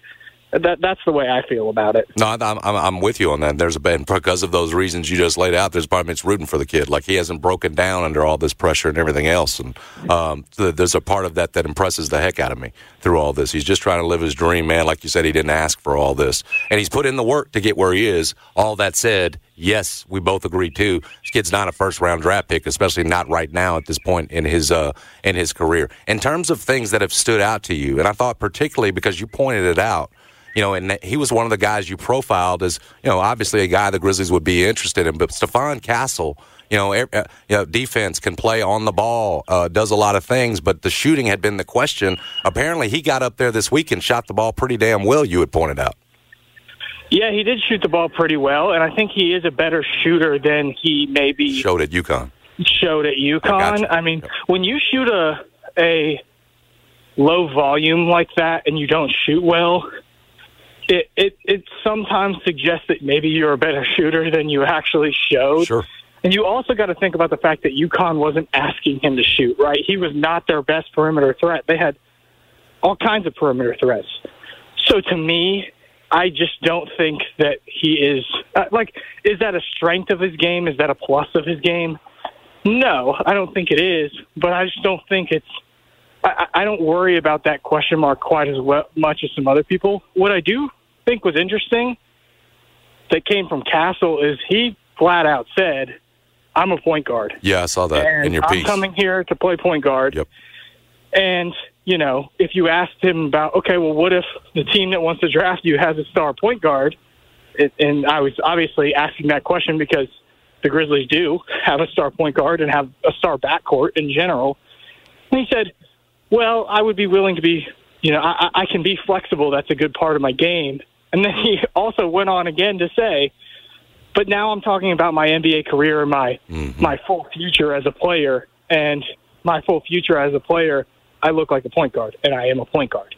that that's the way I feel about it. No, I'm, I'm, I'm with you on that. There's a and because of those reasons you just laid out, there's part of me that's rooting for the kid. Like, he hasn't broken down under all this pressure and everything else. And um, th- there's a part of that that impresses the heck out of me through all this. He's just trying to live his dream, man. Like you said, he didn't ask for all this. And he's put in the work to get where he is. All that said, yes, we both agree, too. This kid's not a first-round draft pick, especially not right now at this point in his uh, in his career. In terms of things that have stood out to you, and I thought particularly because you pointed it out, you know, and he was one of the guys you profiled as, you know, obviously a guy the Grizzlies would be interested in. But Stephon Castle, you know, er, uh, you know, defense, can play on the ball, uh, does a lot of things, but the shooting had been the question. Apparently, he got up there this week and shot the ball pretty damn well, you had pointed out. Yeah, he did shoot the ball pretty well, and I think he is a better shooter than he maybe showed at UConn. Showed at UConn. I, I mean, yep. when you shoot a a low volume like that and you don't shoot well, It, it it sometimes suggests that maybe you're a better shooter than you actually showed. Sure. And you also got to think about the fact that UConn wasn't asking him to shoot, right? He was not their best perimeter threat. They had all kinds of perimeter threats. So to me, I just don't think that he is uh, – like, is that a strength of his game? Is that a plus of his game? No, I don't think it is. But I just don't think it's – I, I don't worry about that question mark quite as well, much as some other people. What I do think was interesting that came from Castle is he flat out said, I'm a point guard. Yeah, I saw that and in your piece. I'm coming here to play point guard. Yep. And, you know, if you asked him about, okay, well, what if the team that wants to draft you has a star point guard? It, and I was obviously asking that question because the Grizzlies do have a star point guard and have a star backcourt in general. And he said, well, I would be willing to be, you know, I, I can be flexible. That's a good part of my game. And then he also went on again to say, but now I'm talking about my N B A career and my, mm-hmm. my full future as a player. And my full future as a player, I look like a point guard, and I am a point guard.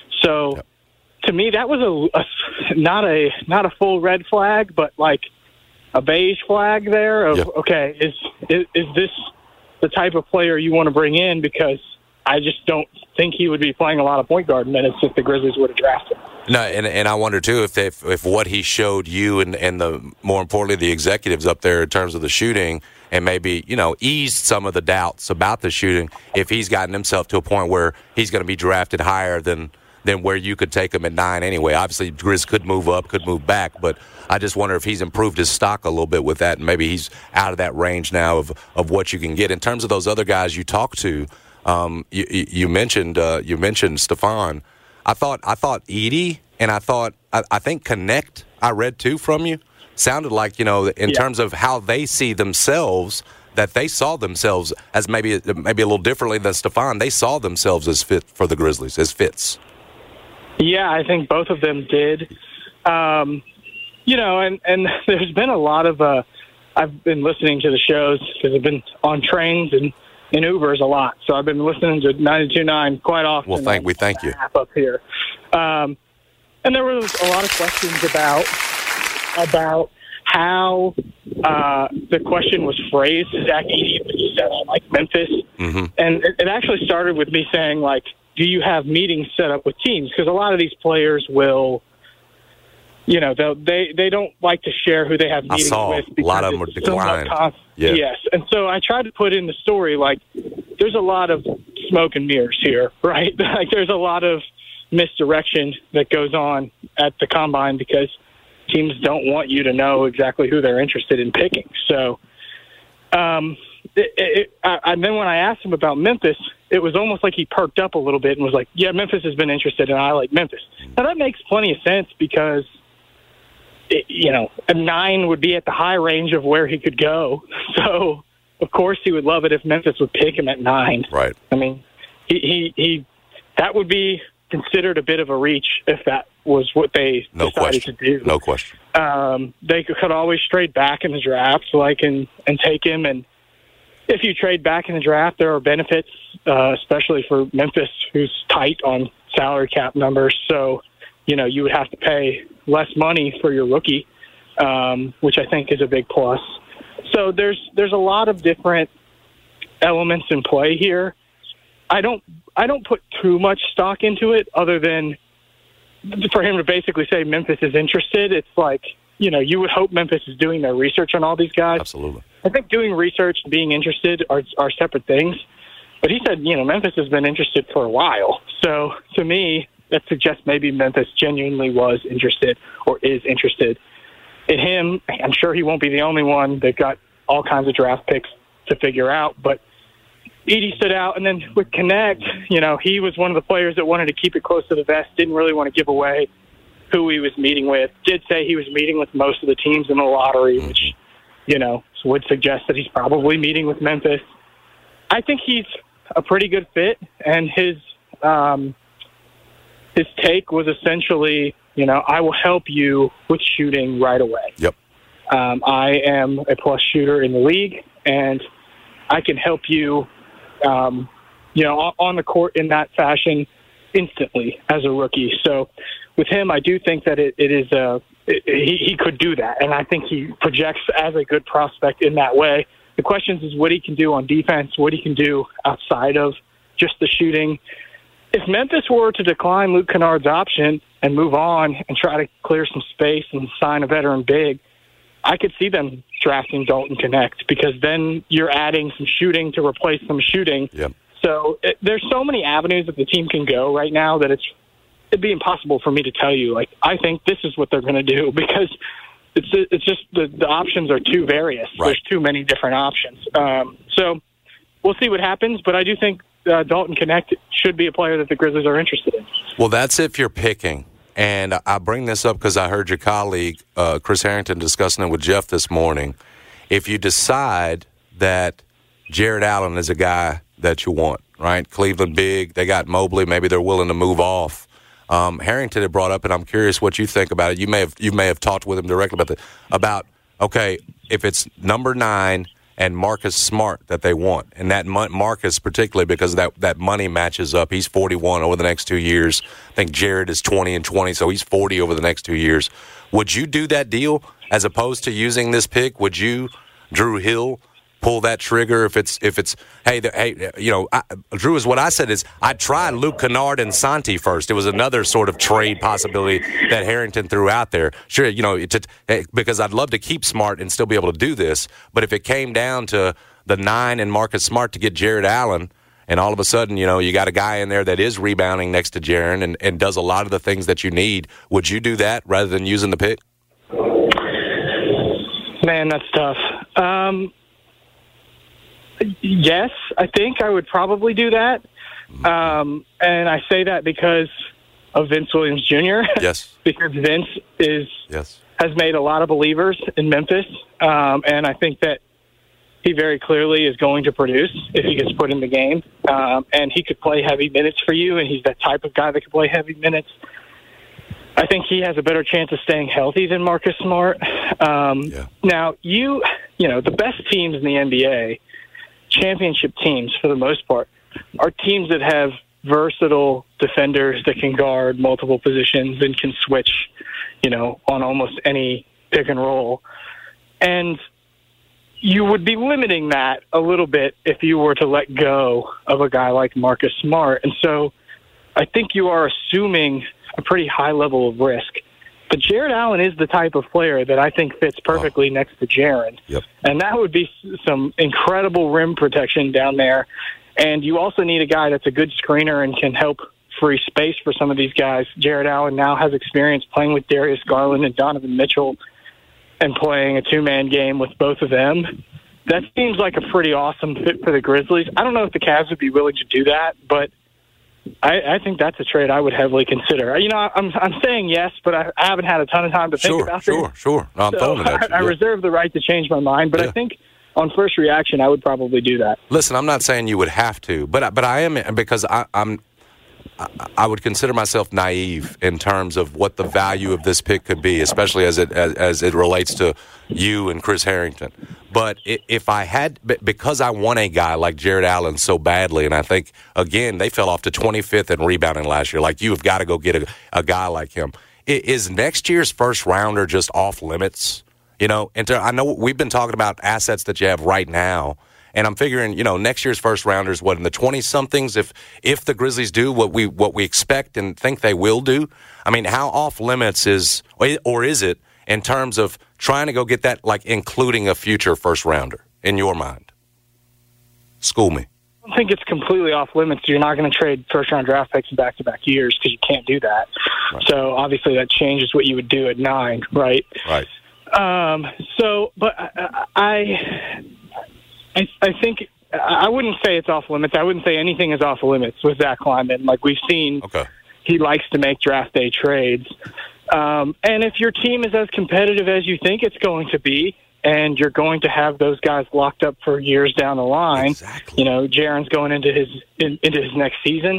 So yep. to me, that was a, a not a not a full red flag, but like a beige flag there of, yep. okay, is, is is this the type of player you want to bring in? Because I just don't think he would be playing a lot of point guard minutes if the Grizzlies would have drafted him. No, and and I wonder too if they, if, if what he showed you and and the more importantly the executives up there in terms of the shooting and maybe you know eased some of the doubts about the shooting, if he's gotten himself to a point where he's going to be drafted higher than than where you could take him at nine anyway. Obviously, Grizz could move up, could move back, but I just wonder if he's improved his stock a little bit with that, and maybe he's out of that range now of of what you can get in terms of those other guys you talked to. Um, you, you mentioned uh, you mentioned Stephon. I thought I thought Edey and I thought I, I think Connect. I read too from you. Sounded like you know in yeah. terms of how they see themselves, that they saw themselves as maybe maybe a little differently than Stephon. They saw themselves as fit for the Grizzlies, as fits. Yeah, I think both of them did. Um, you know, and and there's been a lot of. Uh, I've been listening to the shows because I've been on trains and. in Ubers a lot, so I've been listening to ninety-two point nine quite often. Well, thank we thank you. Up here, um, and there was a lot of questions about about how uh, the question was phrased. Zach Edey, he said, "I like Memphis," mm-hmm. and it, it actually started with me saying, "Like, do you have meetings set up with teams?" Because a lot of these players will. You know, they they don't like to share who they have meetings I saw with. A lot of them were declined. Yeah. Yes, and so I tried to put in the story, like, there's a lot of smoke and mirrors here, right? Like, there's a lot of misdirection that goes on at the Combine because teams don't want you to know exactly who they're interested in picking. So, um, it, it, I, and then when I asked him about Memphis, it was almost like he perked up a little bit and was like, yeah, Memphis has been interested, and I like Memphis. Now, that makes plenty of sense because – It, you know, a nine would be at the high range of where he could go. So, of course, he would love it if Memphis would pick him at nine. Right. I mean, he, he, he that would be considered a bit of a reach if that was what they no decided question. to do. No question. Um, they could, could always trade back in the draft, like, and, and take him. And if you trade back in the draft, there are benefits, uh, especially for Memphis, who's tight on salary cap numbers. So, you know, you would have to pay less money for your rookie, um, which I think is a big plus. So there's there's a lot of different elements in play here. I don't I don't put too much stock into it, other than for him to basically say Memphis is interested, it's like, you know, you would hope Memphis is doing their research on all these guys. Absolutely. I think doing research and being interested are, are separate things. But he said, you know, Memphis has been interested for a while. So to me, that suggests maybe Memphis genuinely was interested or is interested in him. I'm sure he won't be the only one. They've got all kinds of draft picks to figure out. But Edey stood out. And then with Connect, you know, he was one of the players that wanted to keep it close to the vest, didn't really want to give away who he was meeting with, did say he was meeting with most of the teams in the lottery, which, you know, would suggest that he's probably meeting with Memphis. I think he's a pretty good fit, and his um, his take was essentially, you know, I will help you with shooting right away. Yep. Um, I am a plus shooter in the league, and I can help you, um, you know, on the court in that fashion instantly as a rookie. So with him, I do think that it, it is a it, he, he could do that, and I think he projects as a good prospect in that way. The question is what he can do on defense, what he can do outside of just the shooting. If Memphis were to decline Luke Kennard's option and move on and try to clear some space and sign a veteran big, I could see them drafting Dalton Connect, because then you're adding some shooting to replace some shooting. Yep. So it, there's so many avenues that the team can go right now that it's it'd be impossible for me to tell you, like, I think this is what they're going to do, because it's it's just the, the options are too various. Right. There's too many different options. Um, so we'll see what happens, but I do think uh, Dalton Connect should be a player that the Grizzlies are interested in. Well, that's if you're picking. And I bring this up because I heard your colleague, uh, Chris Harrington, discussing it with Jeff this morning. If you decide that Jared Allen is a guy that you want, right? Cleveland big, they got Mobley, maybe they're willing to move off. Um, Harrington had brought up, and I'm curious what you think about it. You may have you may have talked with him directly about the about okay, if it's number nine and Marcus Smart that they want, and that Marcus particularly because that that money matches up. He's forty-one over the next two years. I think Jared is twenty and twenty, so he's forty over the next two years. Would you do that deal as opposed to using this pick? Would you, Drew Hill, pull that trigger if it's if it's hey the, hey you know I, Drew is what I said is I tried Luke Kennard and Santi first. It was another sort of trade possibility that Harrington threw out there. Sure, you know to, because I'd love to keep Smart and still be able to do this, but if it came down to the nine and Marcus Smart to get Jared Allen, and all of a sudden you know you got a guy in there that is rebounding next to Jaren and, and does a lot of the things that you need, would you do that rather than using the pick? Man, that's tough. Um, Yes, I think I would probably do that. Um, and I say that because of Vince Williams Junior Yes. Because Vince is yes. has made a lot of believers in Memphis. Um, and I think that he very clearly is going to produce if he gets put in the game. Um, and he could play heavy minutes for you, and he's that type of guy that can play heavy minutes. I think he has a better chance of staying healthy than Marcus Smart. Um, yeah. Now, you, you know, the best teams in the N B A, championship teams for the most part, are teams that have versatile defenders that can guard multiple positions and can switch, you know, on almost any pick and roll. And you would be limiting that a little bit if you were to let go of a guy like Marcus Smart. And so I think you are assuming a pretty high level of risk. But Jared Allen is the type of player that I think fits perfectly oh. next to Jaren. Yep. And that would be some incredible rim protection down there. And you also need a guy that's a good screener and can help free space for some of these guys. Jared Allen now has experience playing with Darius Garland and Donovan Mitchell and playing a two-man game with both of them. That seems like a pretty awesome fit for the Grizzlies. I don't know if the Cavs would be willing to do that, but I, I think that's a trade I would heavily consider. You know, I'm I'm saying yes, but I, I haven't had a ton of time to think sure, about sure, it. Sure, sure, no, I'm so throwing it at you. I, I yeah. reserve the right to change my mind, but yeah. I think on first reaction, I would probably do that. Listen, I'm not saying you would have to, but I, but I am because I, I'm I, I would consider myself naive in terms of what the value of this pick could be, especially as it as, as it relates to you and Chris Harrington. But if I had, because I want a guy like Jared Allen so badly, and I think, again, they fell off to twenty-fifth in rebounding last year. Like, you have got to go get a, a guy like him. Is next year's first rounder just off limits? You know, and to, I know we've been talking about assets that you have right now, And I'm figuring, you know, next year's first rounders, what, in the twenty-somethings, if if the Grizzlies do what we what we expect and think they will do, I mean, how off limits is, or is it, in terms of trying to go get that, like, including a future first rounder, in your mind? School me. I don't think it's completely off limits. You're not going to trade first-round draft picks in back-to-back years because you can't do that. Right. So, obviously, that changes what you would do at nine, right? Right. Um, so, but I, I, I think I wouldn't say it's off limits. I wouldn't say anything is off limits with Zach Kleiman. Like we've seen, okay. He likes to make draft day trades. Um, and if your team is as competitive as you think it's going to be, and you're going to have those guys locked up for years down the line, exactly. You know, Jaren's going into his in, into his next season.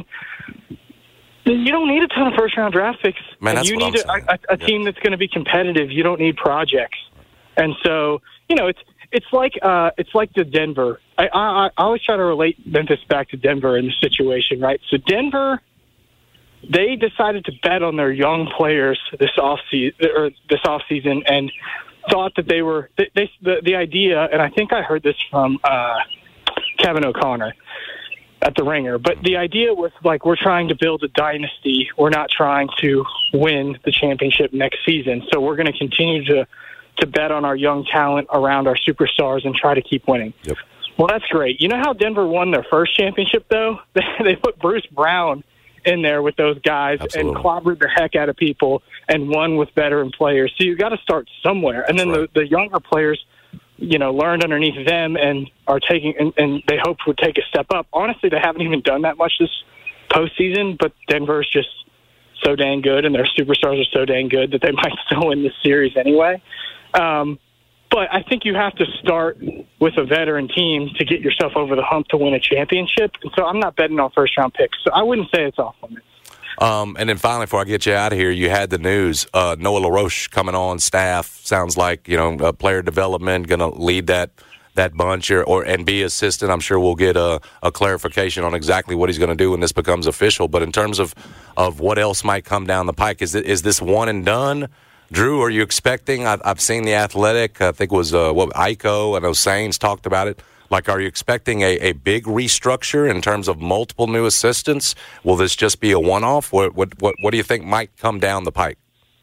You don't need a ton of first-round draft picks. Man, that's you what need I'm a, a, a yeah. team that's going to be competitive. You don't need projects. And so, you know, it's it's like uh, it's like the Denver. I, I, I always try to relate Memphis back to Denver in the situation, right? So Denver, they decided to bet on their young players this offseason, or this offseason, and thought that they were they, they, the the idea. And I think I heard this from uh, Kevin O'Connor at the Ringer. But the idea was, like, we're trying to build a dynasty. We're not trying to win the championship next season. So we're going to continue to to bet on our young talent around our superstars and try to keep winning. Yep. Well, that's great. You know how Denver won their first championship, though? They put Bruce Brown in there with those guys Absolutely. and clobbered the heck out of people and won with veteran players. So you got to start somewhere. And then right. the, the younger players, you know, learned underneath them and are taking, and, and they hoped would take a step up. Honestly, they haven't even done that much this postseason, but Denver's just so dang good, and their superstars are so dang good that they might still win this series anyway. Um, but I think you have to start with a veteran team to get yourself over the hump to win a championship. And so I'm not betting on first-round picks. So I wouldn't say it's off limits. Um, and then finally, before I get you out of here, you had the news. Uh, Noah LaRoche coming on staff. Sounds like, you know, uh, player development, going to lead that that bunch or, or and be assistant. I'm sure we'll get a, a clarification on exactly what he's going to do when this becomes official. But in terms of, of what else might come down the pike, is it, is this one and done? Drew, are you expecting? I've, I've seen The Athletic. I think it was uh, what Iko. I know Sainz talked about it. Like, are you expecting a, a big restructure in terms of multiple new assistants? Will this just be a one-off? What what what, what do you think might come down the pike?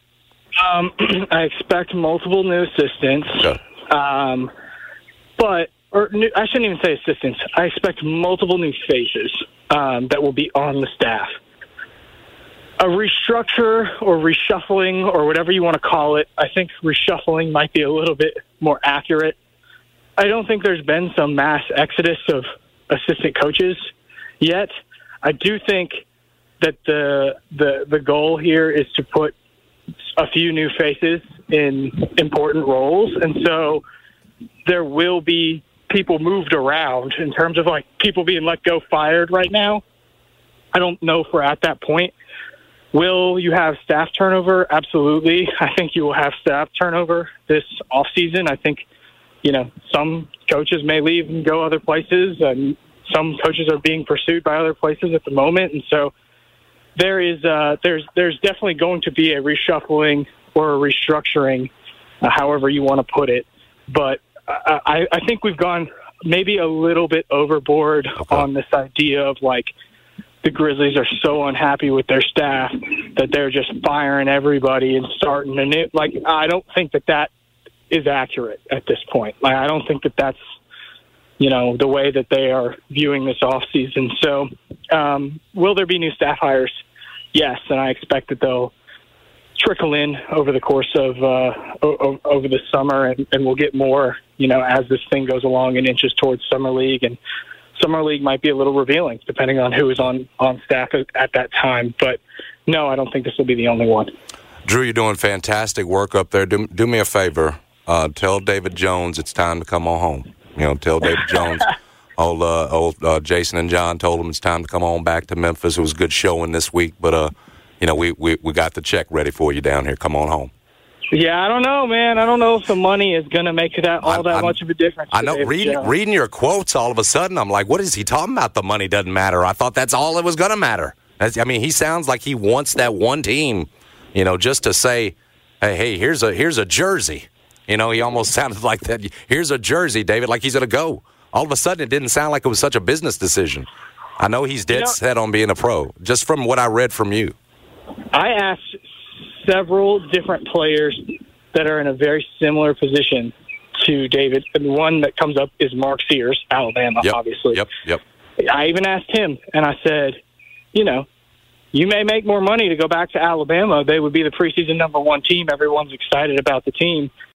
Um, I expect multiple new assistants. Okay. Um, but or new, I shouldn't even say assistants. I expect multiple new faces um, that will be on the staff. A restructure or reshuffling or whatever you want to call it, I think reshuffling might be a little bit more accurate. I don't think there's been some mass exodus of assistant coaches yet. I do think that the the the goal here is to put a few new faces in important roles, and so there will be people moved around in terms of, like, people being let go, fired right now. I don't know if we're at that point. Will you have staff turnover? Absolutely. I think you will have staff turnover this offseason. I think, you know, some coaches may leave and go other places, and some coaches are being pursued by other places at the moment. And so there is, uh, there's, there's definitely going to be a reshuffling or a restructuring, uh, however you want to put it. But I, I think we've gone maybe a little bit overboard okay. on this idea of, like, the Grizzlies are so unhappy with their staff that they're just firing everybody and starting a new. Like, I don't think that that is accurate at this point. Like, I don't think that that's, you know, the way that they are viewing this offseason. So, um, will there be new staff hires? Yes, and I expect that they'll trickle in over the course of uh, o- over the summer, and, and we'll get more, you know, as this thing goes along and inches towards Summer League. And Summer League might be a little revealing, depending on who is on, on staff at, at that time. But, no, I don't think this will be the only one. Drew, you're doing fantastic work up there. Do, do me a favor. Uh, tell David Jones it's time to come on home. You know, tell David Jones. old uh, old uh, Jason and John told him it's time to come on back to Memphis. It was a good showing this week, but, uh, you know, we, we, we got the check ready for you down here. Come on home. Yeah, I don't know, man. I don't know if the money is going to make that all that I, much of a difference. I know. Reading, reading your quotes, all of a sudden, I'm like, what is he talking about? The money doesn't matter. I thought that's all it was going to matter. That's, I mean, he sounds like he wants that one team, you know, just to say, hey, hey, here's a here's a jersey. You know, he almost sounded like that. Here's a jersey, David, like he's going to go all of a sudden it didn't sound like it was such a business decision. I know he's dead you know, set on being a pro, just from what I read from you. I asked several different players that are in a very similar position to David, and one that comes up is Mark Sears, Alabama, yep, obviously. Yep, yep. I even asked him, and I said, you know, you may make more money to go back to Alabama. They would be the preseason number one team. Everyone's excited about the team.